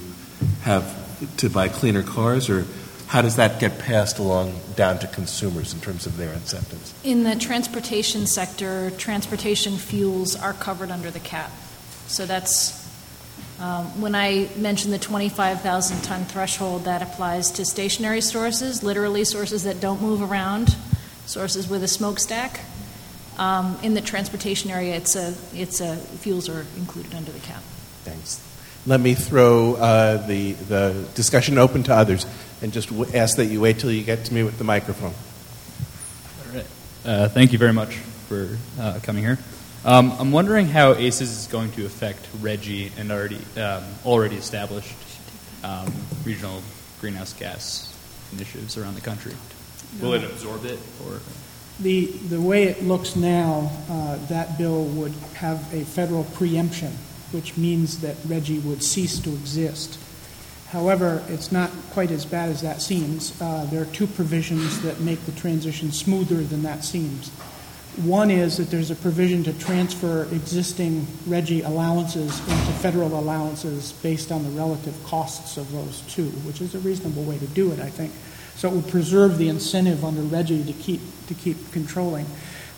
S1: buy cleaner cars, or how does that get passed along down to consumers in terms of their incentives?
S4: In the transportation sector, transportation fuels are covered under the cap. So that's when I mentioned the 25,000 ton threshold, that applies to stationary sources, literally sources that don't move around, sources with a smokestack. In the transportation area, fuels are included under the cap.
S1: Thanks. Let me throw the discussion open to others and just ask that you wait till you get to me with the microphone.
S6: All right. Thank you very much for coming here. I'm wondering how ACES is going to affect RGGI and already established regional greenhouse gas initiatives around the country. Will it absorb it, or?
S3: The way it looks now, that bill would have a federal preemption, which means that RGGI would cease to exist. However, it's not quite as bad as that seems. There are two provisions that make the transition smoother than that seems. One is that there's a provision to transfer existing RGGI allowances into federal allowances based on the relative costs of those two, which is a reasonable way to do it, I think. So it would preserve the incentive under RGGI to keep controlling.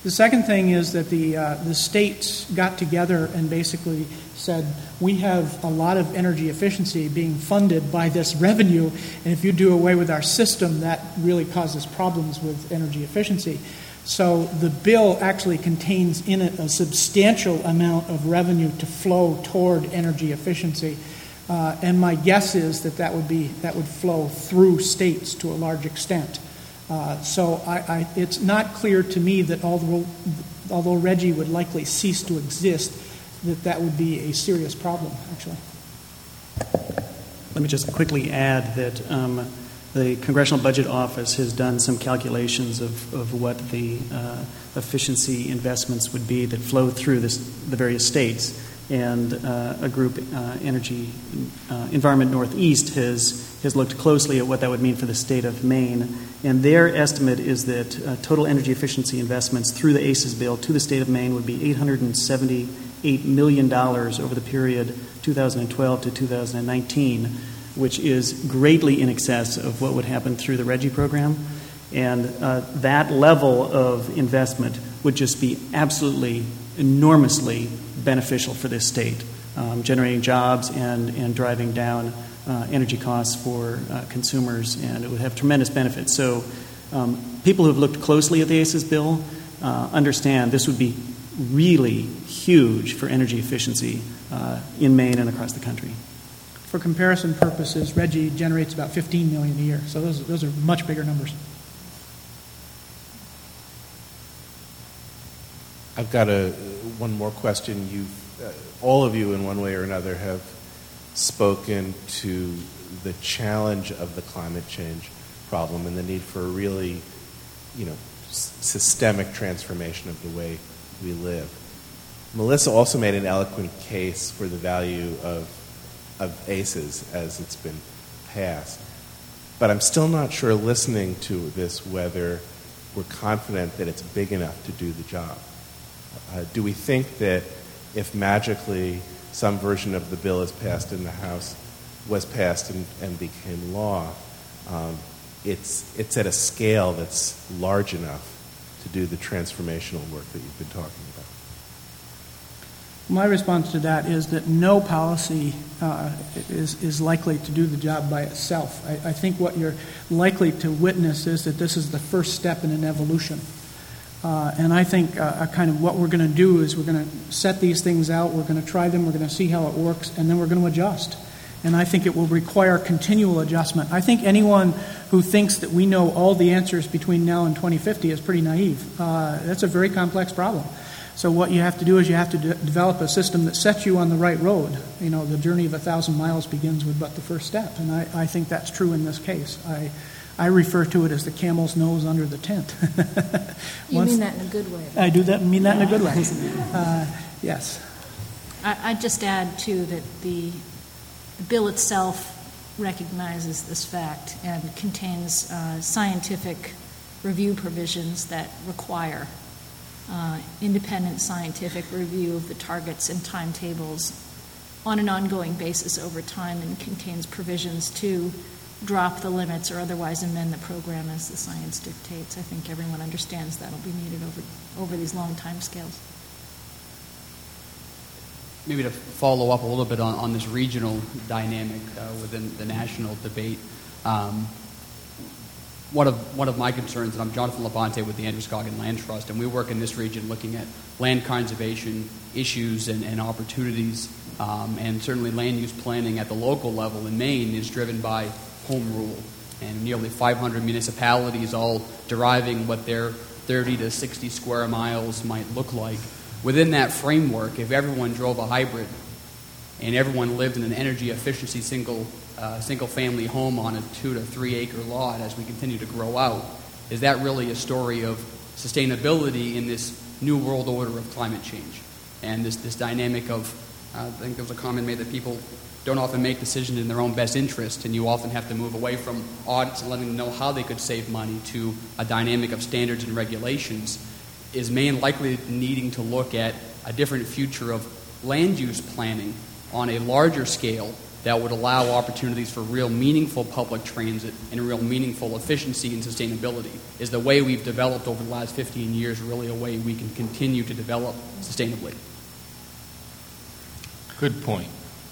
S3: The second thing is that the states got together and basically said, we have a lot of energy efficiency being funded by this revenue, and if you do away with our system, that really causes problems with energy efficiency. So the bill actually contains in it a substantial amount of revenue to flow toward energy efficiency. And my guess is that would flow through states to a large extent. So it's not clear to me that although RGGI would likely cease to exist, that would be a serious problem, actually.
S5: Let me just quickly add that the Congressional Budget Office has done some calculations of what the efficiency investments would be that flow through the various states. And a group, Environment Northeast, has looked closely at what that would mean for the state of Maine. And their estimate is that total energy efficiency investments through the ACES bill to the state of Maine would be $878 million over the period 2012 to 2019, which is greatly in excess of what would happen through the RGGI program. And that level of investment would just be absolutely enormously beneficial for this state, generating jobs and driving down energy costs for consumers, and it would have tremendous benefits. So people who have looked closely at the ACES bill understand this would be really huge for energy efficiency in Maine and across the country.
S3: For comparison purposes, RGGI generates about $15 million a year, so those are much bigger numbers.
S1: I've got one more question. All of you, in one way or another, have spoken to the challenge of the climate change problem and the need for a really, systemic transformation of the way we live. Melissa also made an eloquent case for the value of ACES as it's been passed. But I'm still not sure, listening to this, whether we're confident that it's big enough to do the job. Do we think that if magically some version of the bill is passed in the House, was passed and became law, it's at a scale that's large enough to do the transformational work that you've been talking about?
S3: My response to that is that no policy is likely to do the job by itself. I think what you're likely to witness is that this is the first step in an evolution. And I think kind of what we're going to do is we're going to set these things out, we're going to try them, we're going to see how it works, and then we're going to adjust. And I think it will require continual adjustment. I think anyone who thinks that we know all the answers between now and 2050 is pretty naive. That's a very complex problem. So what you have to do is you have to develop a system that sets you on the right road. The journey of 1,000 miles begins with but the first step. And I think that's true in this case. I refer to it as the camel's nose under the tent.
S4: You mean that in a good way?
S3: I do that. Mean that in a good way. Yes.
S4: I'd just add, too, that the bill itself recognizes this fact and contains scientific review provisions that require independent scientific review of the targets and timetables on an ongoing basis over time, and contains provisions to drop the limits or otherwise amend the program as the science dictates. I think everyone understands that will be needed over these long time scales.
S7: Maybe to follow up a little bit on this regional dynamic within the national debate, one of my concerns, and I'm Jonathan Labonte with the Androscoggin Land Trust, and we work in this region looking at land conservation issues and opportunities, and certainly land use planning at the local level in Maine is driven by home rule, and nearly 500 municipalities all deriving what their 30 to 60 square miles might look like. Within that framework, if everyone drove a hybrid and everyone lived in an energy efficiency single-family home on a 2 to 3 acre lot as we continue to grow out, is that really a story of sustainability in this new world order of climate change? And this dynamic of, I think there was a comment made that people don't often make decisions in their own best interest, and you often have to move away from audits and letting them know how they could save money to a dynamic of standards and regulations. Is Maine likely needing to look at a different future of land use planning on a larger scale that would allow opportunities for real meaningful public transit and real meaningful efficiency and sustainability. Is the way we've developed over the last 15 years really a way we can continue to develop sustainably?
S2: Good point.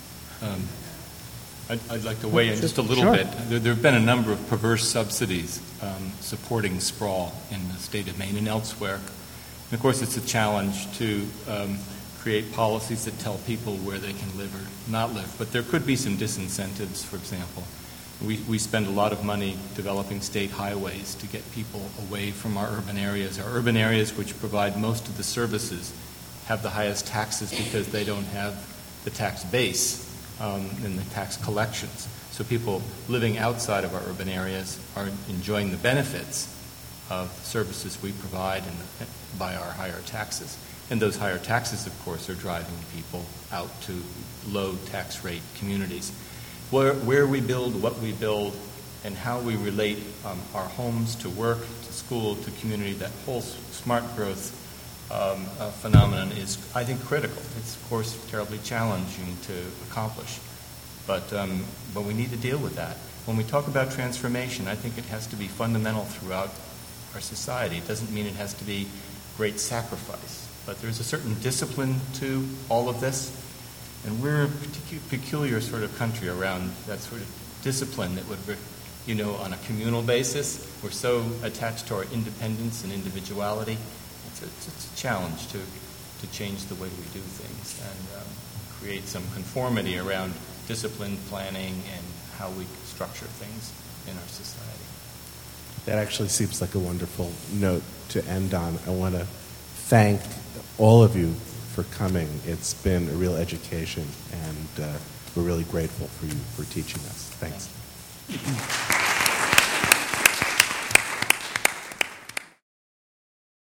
S2: I'd like to weigh in just a little
S1: Sure.
S2: bit. There have been a number of perverse subsidies supporting sprawl in the state of Maine and elsewhere. And of course, it's a challenge to create policies that tell people where they can live or not live. But there could be some disincentives, for example. We spend a lot of money developing state highways to get people away from our urban areas. Our urban areas, which provide most of the services, have the highest taxes because they don't have the tax base and the tax collections. So people living outside of our urban areas are enjoying the benefits of services we provide by our higher taxes. And those higher taxes, of course, are driving people out to low tax rate communities. Where we build, what we build, and how we relate our homes to work, to school, to community, that whole smart growth phenomenon is, I think, critical. It's, of course, terribly challenging to accomplish. But we need to deal with that. When we talk about transformation, I think it has to be fundamental throughout our society. It doesn't mean it has to be great sacrifice. But there's a certain discipline to all of this, and we're a peculiar sort of country around that sort of discipline that would, on a communal basis. We're so attached to our independence and individuality. It's a challenge to change the way we do things and create some conformity around discipline, planning, and how we structure things in our society.
S1: That actually seems like a wonderful note to end on. I want to thank all of you for coming. It's been a real education, and we're really grateful for you for teaching us. Thanks.